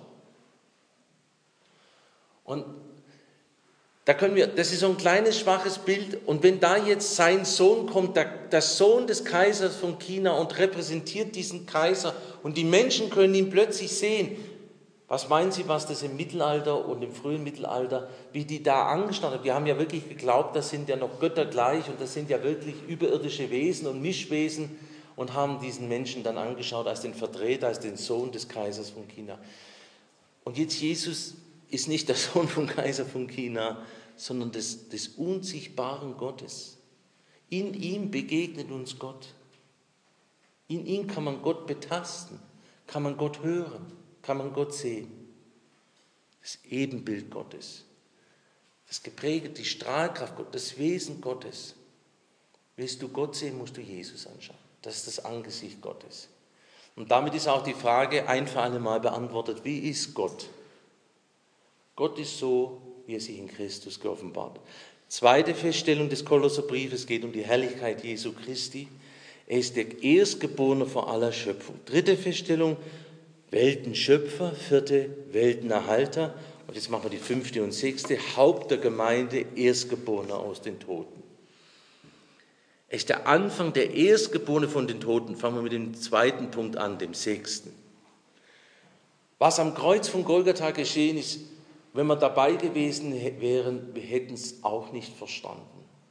Und das ist so ein kleines, schwaches Bild. Und wenn da jetzt sein Sohn kommt, der Sohn des Kaisers von China und repräsentiert diesen Kaiser und die Menschen können ihn plötzlich sehen, was meinen Sie, was das im Mittelalter und im frühen Mittelalter, wie die da angestanden haben? Die haben ja wirklich geglaubt, das sind ja noch Götter gleich und das sind ja wirklich überirdische Wesen und Mischwesen und haben diesen Menschen dann angeschaut als den Vertreter, als den Sohn des Kaisers von China. Und jetzt Jesus ist nicht der Sohn vom Kaiser von China, sondern des unsichtbaren Gottes. In ihm begegnet uns Gott. In ihm kann man Gott betasten, kann man Gott hören, kann man Gott sehen. Das Ebenbild Gottes, das geprägte, die Strahlkraft Gottes, das Wesen Gottes. Willst du Gott sehen, musst du Jesus anschauen. Das ist das Angesicht Gottes. Und damit ist auch die Frage ein für alle Mal beantwortet, wie ist Gott? Gott ist so, wie er sich in Christus geoffenbart. Zweite Feststellung des Kolosserbriefes geht um die Herrlichkeit Jesu Christi. Er ist der Erstgeborene vor aller Schöpfung. Dritte Feststellung, Weltenschöpfer. Vierte, Weltenerhalter. Und jetzt machen wir die fünfte und sechste, Haupt der Gemeinde, Erstgeborener aus den Toten. Er ist der Anfang, der Erstgeborene von den Toten. Fangen wir mit dem zweiten Punkt an, dem sechsten. Was am Kreuz von Golgatha geschehen ist, wenn wir dabei gewesen wären, wir hätten es auch nicht verstanden.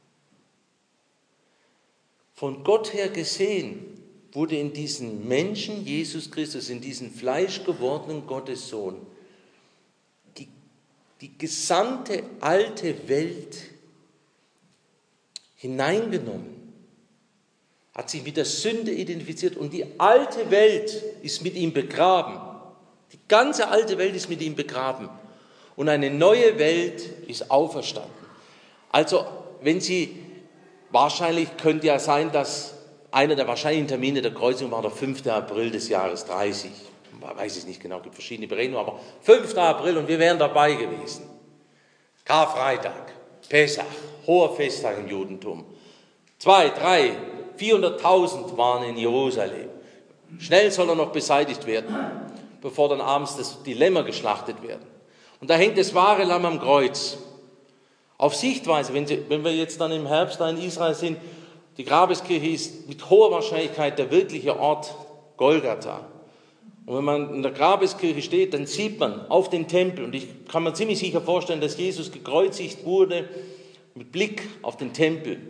Von Gott her gesehen wurde in diesen Menschen, Jesus Christus, in diesen fleischgewordenen Gottessohn, die gesamte alte Welt hineingenommen, hat sich mit der Sünde identifiziert und die alte Welt ist mit ihm begraben. Die ganze alte Welt ist mit ihm begraben. Und eine neue Welt ist auferstanden. Also, wahrscheinlich könnte ja sein, dass einer der wahrscheinlichen Termine der Kreuzigung war der 5. April des Jahres 30. Man weiß es nicht genau, es gibt verschiedene Berechnungen, aber 5. April und wir wären dabei gewesen. Karfreitag, Pessach, hoher Festtag im Judentum. 2, 3, 400.000 waren in Jerusalem. Schnell soll er noch beseitigt werden, bevor dann abends die Lämmer geschlachtet werden. Und da hängt das wahre Lamm am Kreuz. Auf Sichtweise, wenn wir jetzt dann im Herbst da in Israel sind, die Grabeskirche ist mit hoher Wahrscheinlichkeit der wirkliche Ort Golgatha. Und wenn man in der Grabeskirche steht, dann sieht man auf den Tempel, und ich kann mir ziemlich sicher vorstellen, dass Jesus gekreuzigt wurde mit Blick auf den Tempel.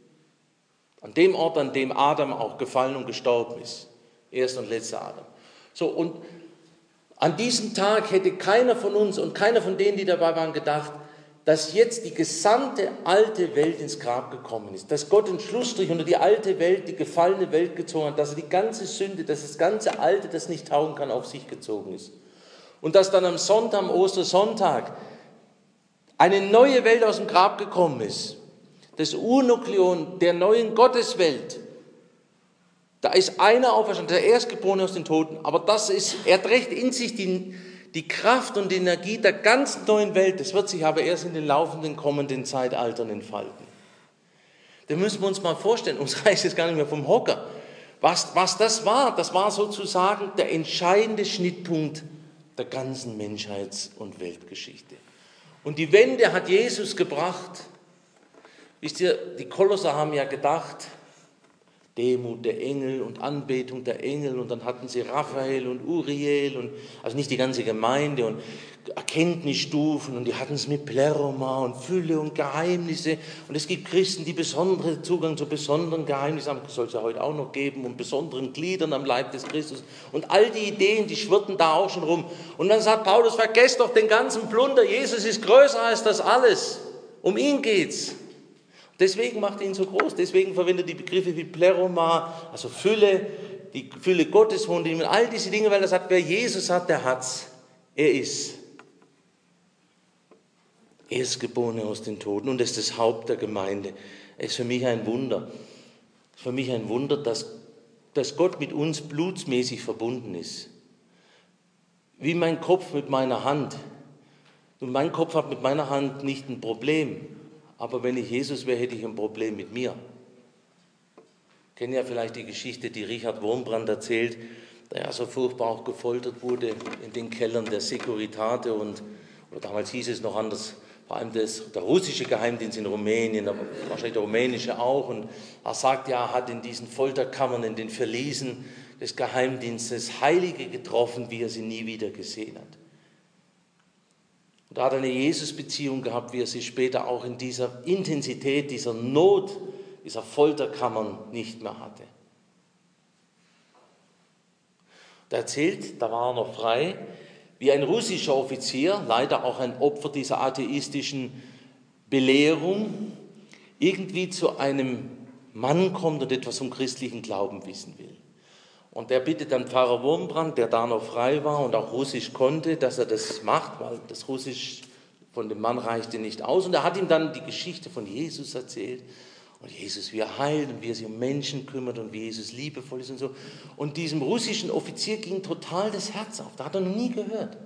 An dem Ort, an dem Adam auch gefallen und gestorben ist. Erster und letzter Adam. So, und an diesem Tag hätte keiner von uns und keiner von denen, die dabei waren, gedacht, dass jetzt die gesamte alte Welt ins Grab gekommen ist. Dass Gott einen Schlussstrich unter die alte Welt, die gefallene Welt gezogen hat. Dass er die ganze Sünde, dass das ganze Alte, das nicht taugen kann, auf sich gezogen ist. Und dass dann am Sonntag, am Ostersonntag, eine neue Welt aus dem Grab gekommen ist. Das Urnukleon der neuen Gotteswelt. Da ist einer auferstanden, der Erstgeborene aus den Toten. Aber er trägt in sich die Kraft und die Energie der ganzen neuen Welt. Das wird sich aber erst in den laufenden, kommenden Zeitaltern entfalten. Da müssen wir uns mal vorstellen, uns reißt es gar nicht mehr vom Hocker. Was das war sozusagen der entscheidende Schnittpunkt der ganzen Menschheits- und Weltgeschichte. Und die Wende hat Jesus gebracht. Wisst ihr, die Kolosser haben ja gedacht, Demut der Engel und Anbetung der Engel, und dann hatten sie Raphael und Uriel, und also nicht die ganze Gemeinde, und Erkenntnisstufen, und die hatten es mit Pleroma und Fülle und Geheimnisse, und es gibt Christen, die besonderen Zugang zu besonderen Geheimnissen haben, das soll es ja heute auch noch geben, und besonderen Gliedern am Leib des Christus, und all die Ideen, die schwirrten da auch schon rum. Und dann sagt Paulus, vergesst doch den ganzen Plunder, Jesus ist größer als das alles, um ihn geht's. Deswegen macht er ihn so groß, deswegen verwendet er die Begriffe wie Pleroma, also Fülle, die Fülle Gottes wohnt in ihm, all diese Dinge, weil er sagt, wer Jesus hat, der hat's. Er ist Erstgeborene aus den Toten und ist das Haupt der Gemeinde. Es ist für mich ein Wunder. Es ist für mich ein Wunder, dass Gott mit uns blutsmäßig verbunden ist. Wie mein Kopf mit meiner Hand. Und mein Kopf hat mit meiner Hand nicht ein Problem. Aber wenn ich Jesus wäre, hätte ich ein Problem mit mir. Kennen ja vielleicht die Geschichte, die Richard Wurmbrand erzählt, der ja so furchtbar auch gefoltert wurde in den Kellern der Securitate oder damals hieß es noch anders, vor allem der russische Geheimdienst in Rumänien, aber wahrscheinlich der rumänische auch. Und er sagt ja, er hat in diesen Folterkammern, in den Verliesen des Geheimdienstes Heilige getroffen, wie er sie nie wieder gesehen hat. Und da hat er eine Jesus-Beziehung gehabt, wie er sie später auch in dieser Intensität, dieser Not, dieser Folterkammern nicht mehr hatte. Er erzählt, da war er noch frei, wie ein russischer Offizier, leider auch ein Opfer dieser atheistischen Belehrung, irgendwie zu einem Mann kommt und etwas vom christlichen Glauben wissen will. Und er bittet dann Pfarrer Wurmbrand, der da noch frei war und auch Russisch konnte, dass er das macht, weil das Russisch von dem Mann reichte nicht aus. Und er hat ihm dann die Geschichte von Jesus erzählt. Und Jesus, wie er heilt und wie er sich um Menschen kümmert und wie Jesus liebevoll ist und so. Und diesem russischen Offizier ging total das Herz auf. Da hat er noch nie gehört.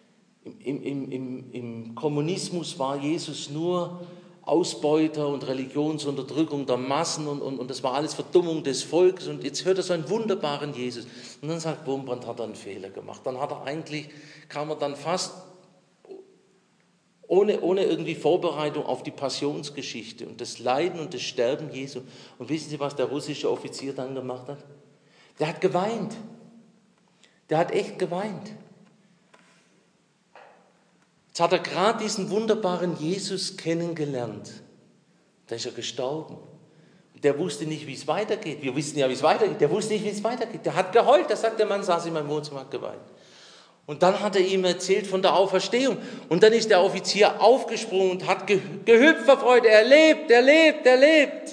Im Kommunismus war Jesus nur Ausbeuter und Religionsunterdrückung der Massen und das war alles Verdummung des Volkes. Und jetzt hört er so einen wunderbaren Jesus. Und dann sagt Wurmbrand, hat er einen Fehler gemacht. Dann kam er dann fast ohne irgendwie Vorbereitung auf die Passionsgeschichte und das Leiden und das Sterben Jesu. Und wissen Sie, was der russische Offizier dann gemacht hat? Der hat geweint. Der hat echt geweint. Jetzt hat er gerade diesen wunderbaren Jesus kennengelernt. Da ist er gestorben. Der wusste nicht, wie es weitergeht. Wir wissen ja, wie es weitergeht. Der wusste nicht, wie es weitergeht. Der hat geheult. Da sagt der Mann, saß in meinem Wohnzimmer, hat geweint. Und dann hat er ihm erzählt von der Auferstehung. Und dann ist der Offizier aufgesprungen und hat gehüpft vor Freude. Er lebt, er lebt, er lebt.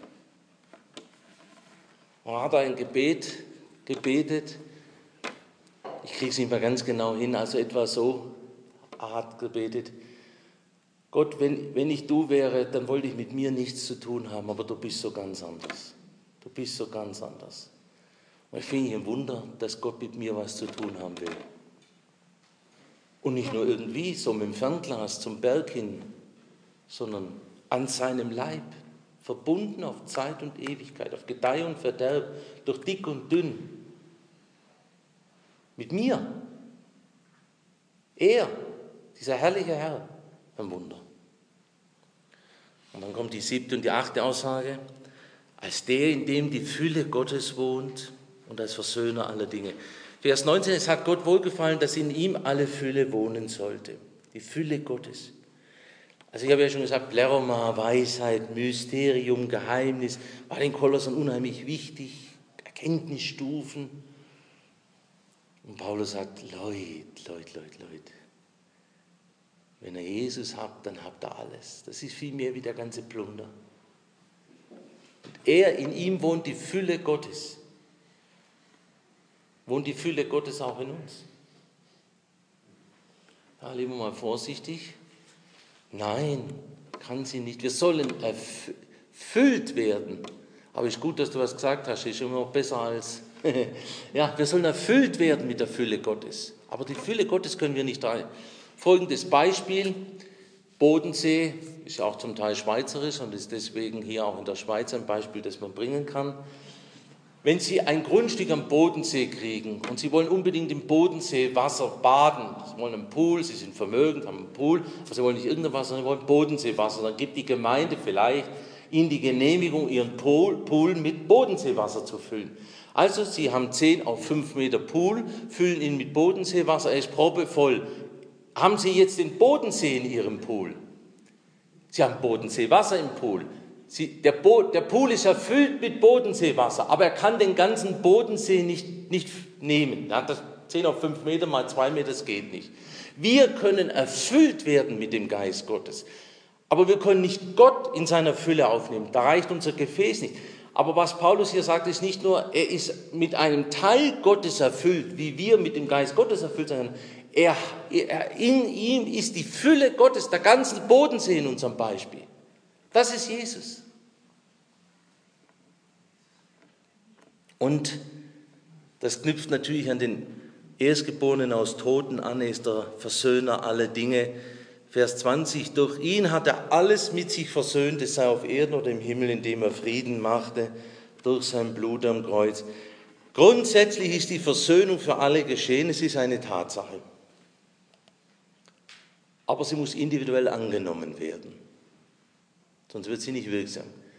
Und dann hat er ein Gebet gebetet. Ich kriege es nicht mehr ganz genau hin, also etwa so. Er hat gebetet, Gott, wenn ich du wäre, dann wollte ich mit mir nichts zu tun haben, aber du bist so ganz anders. Du bist so ganz anders. Und ich finde es ein Wunder, dass Gott mit mir was zu tun haben will. Und nicht nur irgendwie, so mit dem Fernglas zum Berg hin, sondern an seinem Leib, verbunden auf Zeit und Ewigkeit, auf Gedeih und Verderb, durch dick und dünn. Mit mir. Er, dieser herrliche Herr, ein Wunder. Und dann kommt die 7. und die 8. Aussage, als der, in dem die Fülle Gottes wohnt und als Versöhner aller Dinge. Vers 19, es hat Gott wohlgefallen, dass in ihm alle Fülle wohnen sollte. Die Fülle Gottes. Also ich habe ja schon gesagt, Pleroma, Weisheit, Mysterium, Geheimnis, war den Kolossern unheimlich wichtig, Erkenntnisstufen. Und Paulus sagt, Leute, wenn ihr Jesus habt, dann habt ihr alles. Das ist viel mehr wie der ganze Plunder. Und in ihm wohnt die Fülle Gottes. Wohnt die Fülle Gottes auch in uns? Ja, lieber mal vorsichtig. Nein, kann sie nicht. Wir sollen erfüllt werden. Aber ist gut, dass du was gesagt hast. Ist immer noch besser als... Ja, wir sollen erfüllt werden mit der Fülle Gottes. Aber die Fülle Gottes können wir nicht teilen. Folgendes Beispiel. Bodensee ist ja auch zum Teil schweizerisch und ist deswegen hier auch in der Schweiz ein Beispiel, das man bringen kann. Wenn Sie ein Grundstück am Bodensee kriegen und Sie wollen unbedingt im Bodenseewasser baden, Sie wollen einen Pool, Sie sind vermögend, haben einen Pool, aber Sie wollen nicht irgendein Wasser, sondern Sie wollen Bodenseewasser, dann gibt die Gemeinde vielleicht Ihnen die Genehmigung, Ihren Pool mit Bodenseewasser zu füllen. Also Sie haben 10 auf 5 Meter Pool, füllen ihn mit Bodenseewasser, er ist proppevoll. Haben Sie jetzt den Bodensee in Ihrem Pool? Sie haben Bodenseewasser im Pool. Der Pool ist erfüllt mit Bodenseewasser, aber er kann den ganzen Bodensee nicht nehmen. Er hat das 10 auf 5 Meter mal 2 Meter, das geht nicht. Wir können erfüllt werden mit dem Geist Gottes. Aber wir können nicht Gott in seiner Fülle aufnehmen. Da reicht unser Gefäß nicht. Aber was Paulus hier sagt, ist nicht nur, er ist mit einem Teil Gottes erfüllt, wie wir mit dem Geist Gottes erfüllt sind. In ihm ist die Fülle Gottes, der ganzen Bodensee in unserem Beispiel. Das ist Jesus. Und das knüpft natürlich an den Erstgeborenen aus Toten an, er ist der Versöhner aller Dinge. Vers 20, durch ihn hat er alles mit sich versöhnt, es sei auf Erden oder im Himmel, indem er Frieden machte durch sein Blut am Kreuz. Grundsätzlich ist die Versöhnung für alle geschehen, es ist eine Tatsache. Aber sie muss individuell angenommen werden, sonst wird sie nicht wirksam.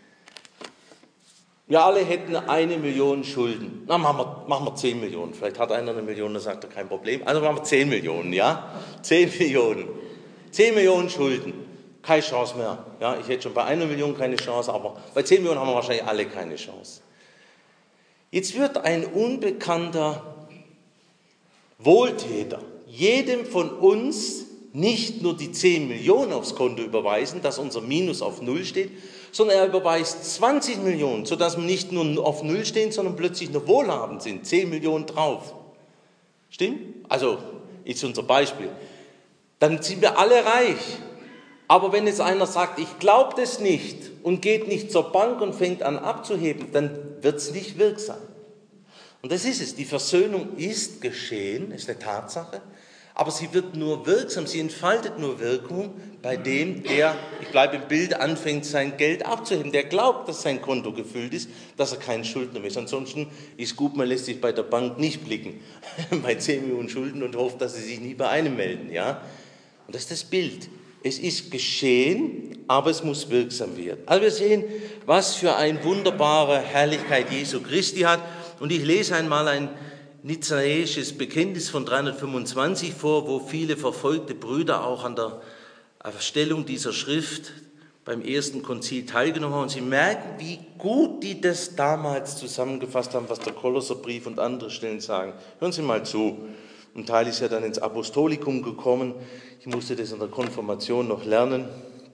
Wir alle hätten 1 Million Schulden. Na, machen wir 10 Millionen. Vielleicht hat einer 1 Million, dann sagt er, kein Problem. Also machen wir 10 Millionen, ja? 10 Millionen. 10 Millionen Schulden. Keine Chance mehr. Ja, ich hätte schon bei 1 Million keine Chance, aber bei 10 Millionen haben wir wahrscheinlich alle keine Chance. Jetzt wird ein unbekannter Wohltäter jedem von uns nicht nur die 10 Millionen aufs Konto überweisen, dass unser Minus auf Null steht, sondern er überweist 20 Millionen, sodass wir nicht nur auf Null stehen, sondern plötzlich noch wohlhabend sind. 10 Millionen drauf. Stimmt? Also, ist unser Beispiel. Dann sind wir alle reich. Aber wenn jetzt einer sagt, ich glaube das nicht und geht nicht zur Bank und fängt an abzuheben, dann wird es nicht wirksam. Und das ist es. Die Versöhnung ist geschehen, ist eine Tatsache. Aber sie wird nur wirksam, sie entfaltet nur Wirkung bei dem, der, ich bleibe im Bild, anfängt sein Geld abzuheben. Der glaubt, dass sein Konto gefüllt ist, dass er kein Schuldner mehr ist. Ansonsten ist gut, man lässt sich bei der Bank nicht blicken bei 10 Millionen Schulden und hofft, dass sie sich nie bei einem melden. Ja? Und das ist das Bild. Es ist geschehen, aber es muss wirksam werden. Also wir sehen, was für eine wunderbare Herrlichkeit Jesu Christi hat. Und ich lese einmal ein nizzaisches Bekenntnis von 325 vor, wo viele verfolgte Brüder auch an der Erstellung dieser Schrift beim ersten Konzil teilgenommen haben. Und sie merken, wie gut die das damals zusammengefasst haben, was der Kolosserbrief und andere Stellen sagen. Hören Sie mal zu. Ein Teil ist ja dann ins Apostolikum gekommen. Ich musste das in der Konfirmation noch lernen.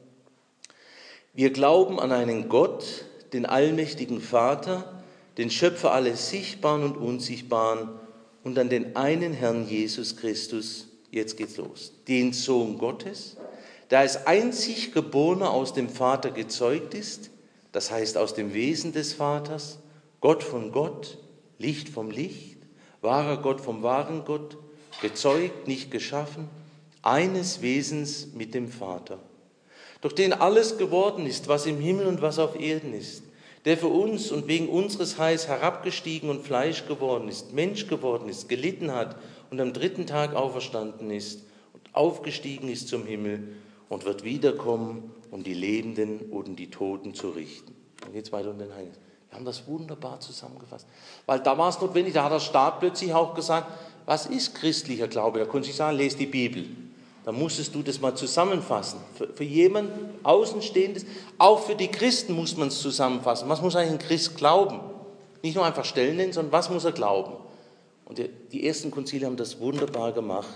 Wir glauben an einen Gott, den allmächtigen Vater, den Schöpfer alles Sichtbaren und Unsichtbaren und an den einen Herrn Jesus Christus, jetzt geht's los, den Sohn Gottes, der als einzig Geborener aus dem Vater gezeugt ist, das heißt aus dem Wesen des Vaters, Gott von Gott, Licht vom Licht, wahrer Gott vom wahren Gott, gezeugt, nicht geschaffen, eines Wesens mit dem Vater, durch den alles geworden ist, was im Himmel und was auf Erden ist, der für uns und wegen unseres Heils herabgestiegen und Fleisch geworden ist, Mensch geworden ist, gelitten hat und am 3. Tag auferstanden ist und aufgestiegen ist zum Himmel und wird wiederkommen, um die Lebenden und die Toten zu richten. Dann geht es weiter um den Heiligen. Wir haben das wunderbar zusammengefasst, weil da war es notwendig, da hat der Staat plötzlich auch gesagt, was ist christlicher Glaube? Da konnte ich sagen, lese die Bibel. Da musstest du das mal zusammenfassen. Für jemanden Außenstehendes, auch für die Christen muss man es zusammenfassen. Was muss eigentlich ein Christ glauben? Nicht nur einfach Stellen nennen, sondern was muss er glauben? Und die ersten Konzile haben das wunderbar gemacht.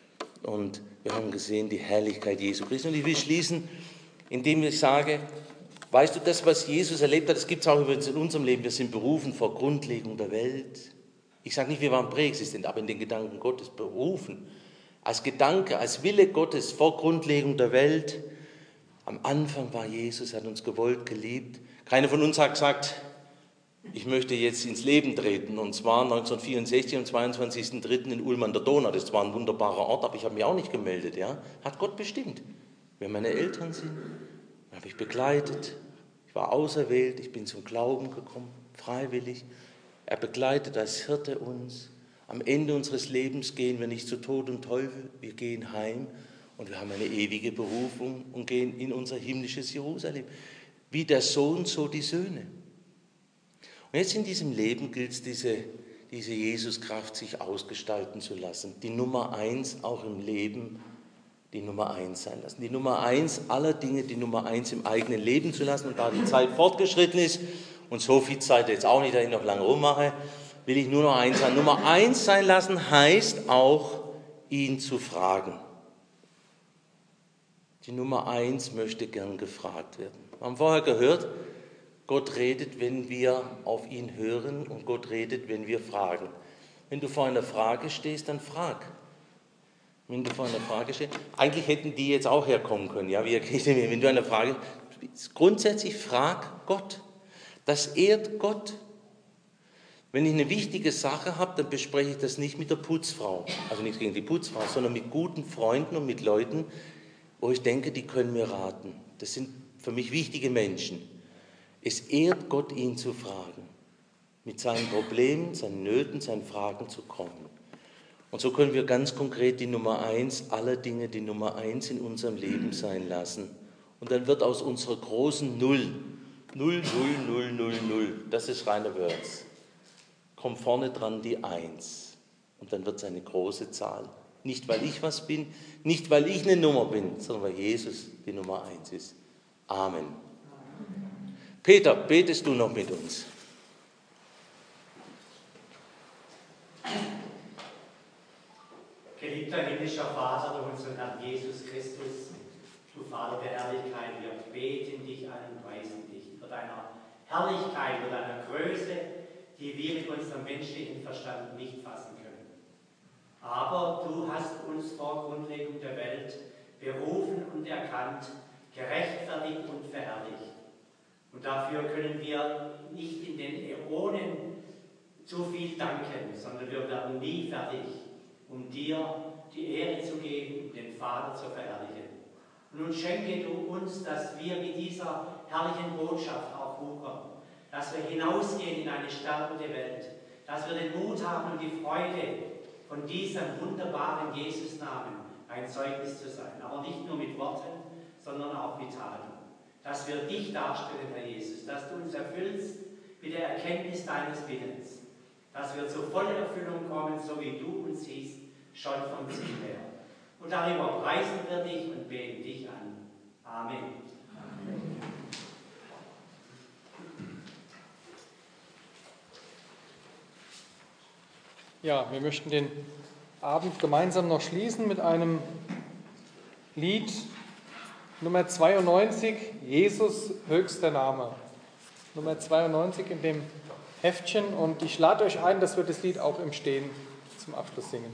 Und wir haben gesehen, die Herrlichkeit Jesu Christi. Und ich will schließen, indem ich sage, weißt du, das, was Jesus erlebt hat, das gibt es auch übrigens in unserem Leben. Wir sind berufen vor Grundlegung der Welt. Ich sage nicht, wir waren präexistent, aber in den Gedanken Gottes berufen. Als Gedanke, als Wille Gottes vor Grundlegung der Welt. Am Anfang war Jesus, er hat uns gewollt, geliebt. Keiner von uns hat gesagt, ich möchte jetzt ins Leben treten. Und zwar 1964 am 22.03. in Ulm an der Donau. Das war ein wunderbarer Ort, aber ich habe mich auch nicht gemeldet. Ja? Hat Gott bestimmt. Wer meine Eltern sind, habe ich begleitet. Ich war auserwählt, ich bin zum Glauben gekommen, freiwillig. Er begleitet als Hirte uns. Am Ende unseres Lebens gehen wir nicht zu Tod und Teufel, wir gehen heim und wir haben eine ewige Berufung und gehen in unser himmlisches Jerusalem. Wie der Sohn, so die Söhne. Und jetzt in diesem Leben gilt es, diese Jesuskraft sich ausgestalten zu lassen. Die Nummer 1 auch im Leben, die Nummer 1 sein lassen. Die Nummer 1 aller Dinge, die Nummer 1 im eigenen Leben zu lassen. Und da die Zeit fortgeschritten ist und so viel Zeit jetzt auch nicht, dass ich noch lange rummache, will ich nur noch eins sagen. Nummer 1 sein lassen heißt auch, ihn zu fragen. Die Nummer 1 möchte gern gefragt werden. Wir haben vorher gehört, Gott redet, wenn wir auf ihn hören, und Gott redet, wenn wir fragen. Wenn du vor einer Frage stehst, dann frag. Wenn du vor einer Frage stehst, eigentlich hätten die jetzt auch herkommen können. Ja, wenn du eine Frage, grundsätzlich frag Gott. Das ehrt Gott. Wenn ich eine wichtige Sache habe, dann bespreche ich das nicht mit der Putzfrau. Also nichts gegen die Putzfrau, sondern mit guten Freunden und mit Leuten, wo ich denke, die können mir raten. Das sind für mich wichtige Menschen. Es ehrt Gott, ihn zu fragen, mit seinen Problemen, seinen Nöten, seinen Fragen zu kommen. Und so können wir ganz konkret die Nummer 1 aller Dinge, die Nummer 1 in unserem Leben sein lassen. Und dann wird aus unserer großen 0, 0, 0, 0, 0, 0, das ist Rainer Wörth, kommt vorne dran die 1. Und dann wird es eine große Zahl. Nicht, weil ich was bin, nicht, weil ich eine Nummer bin, sondern weil Jesus die Nummer 1 ist. Amen. Peter, betest du noch mit uns? Geliebter himmlischer Vater, durch unseren Herrn Jesus Christus, du Vater der Herrlichkeit, wir beten dich an und preisen dich für deiner Herrlichkeit, für deiner Größe, die wir mit unserem menschlichen Verstand nicht fassen können. Aber du hast uns vor Grundlegung der Welt berufen und erkannt, gerechtfertigt und verherrlicht. Und dafür können wir nicht in den Äonen zu viel danken, sondern wir werden nie fertig, um dir die Ehre zu geben, um den Vater zu verherrlichen. Und nun schenke du uns, dass wir mit dieser herrlichen Botschaft auch wuchern, dass wir hinausgehen in eine sterbende Welt, dass wir den Mut haben und die Freude, von diesem wunderbaren Jesusnamen ein Zeugnis zu sein. Aber nicht nur mit Worten, sondern auch mit Taten. Dass wir dich darstellen, Herr Jesus, dass du uns erfüllst mit der Erkenntnis deines Willens, dass wir zur vollen Erfüllung kommen, so wie du uns siehst, schon vom Ziel her. Und darüber preisen wir dich und beten dich an. Amen. Amen. Ja, wir möchten den Abend gemeinsam noch schließen mit einem Lied Nummer 92, Jesus höchster Name. Nummer 92 in dem Heftchen, und ich lade euch ein, dass wir das Lied auch im Stehen zum Abschluss singen.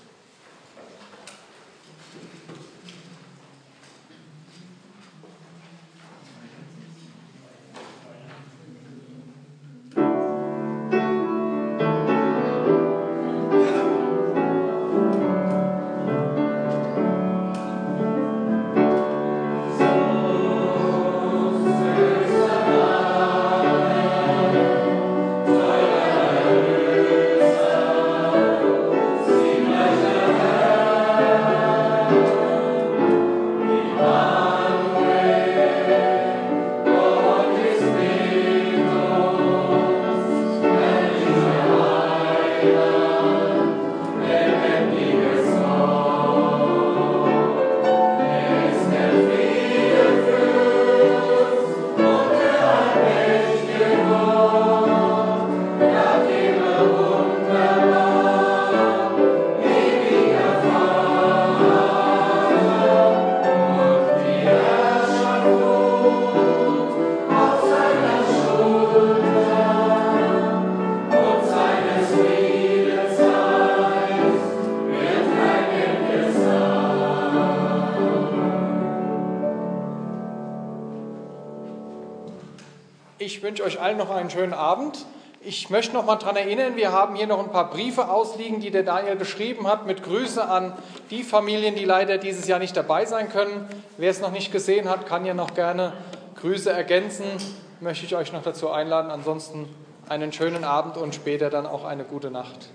Ich wünsche euch allen noch einen schönen Abend. Ich möchte noch mal daran erinnern, wir haben hier noch ein paar Briefe ausliegen, die der Daniel geschrieben hat, mit Grüße an die Familien, die leider dieses Jahr nicht dabei sein können. Wer es noch nicht gesehen hat, kann ja noch gerne Grüße ergänzen. Möchte ich euch noch dazu einladen. Ansonsten einen schönen Abend und später dann auch eine gute Nacht.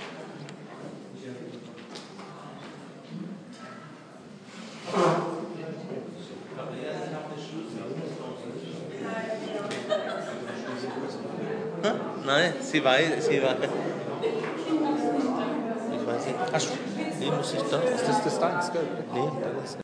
Nein, sie war. Ich weiß nicht. Ach, nee, muss ich da? Das ist deins, gell? Nee, da ist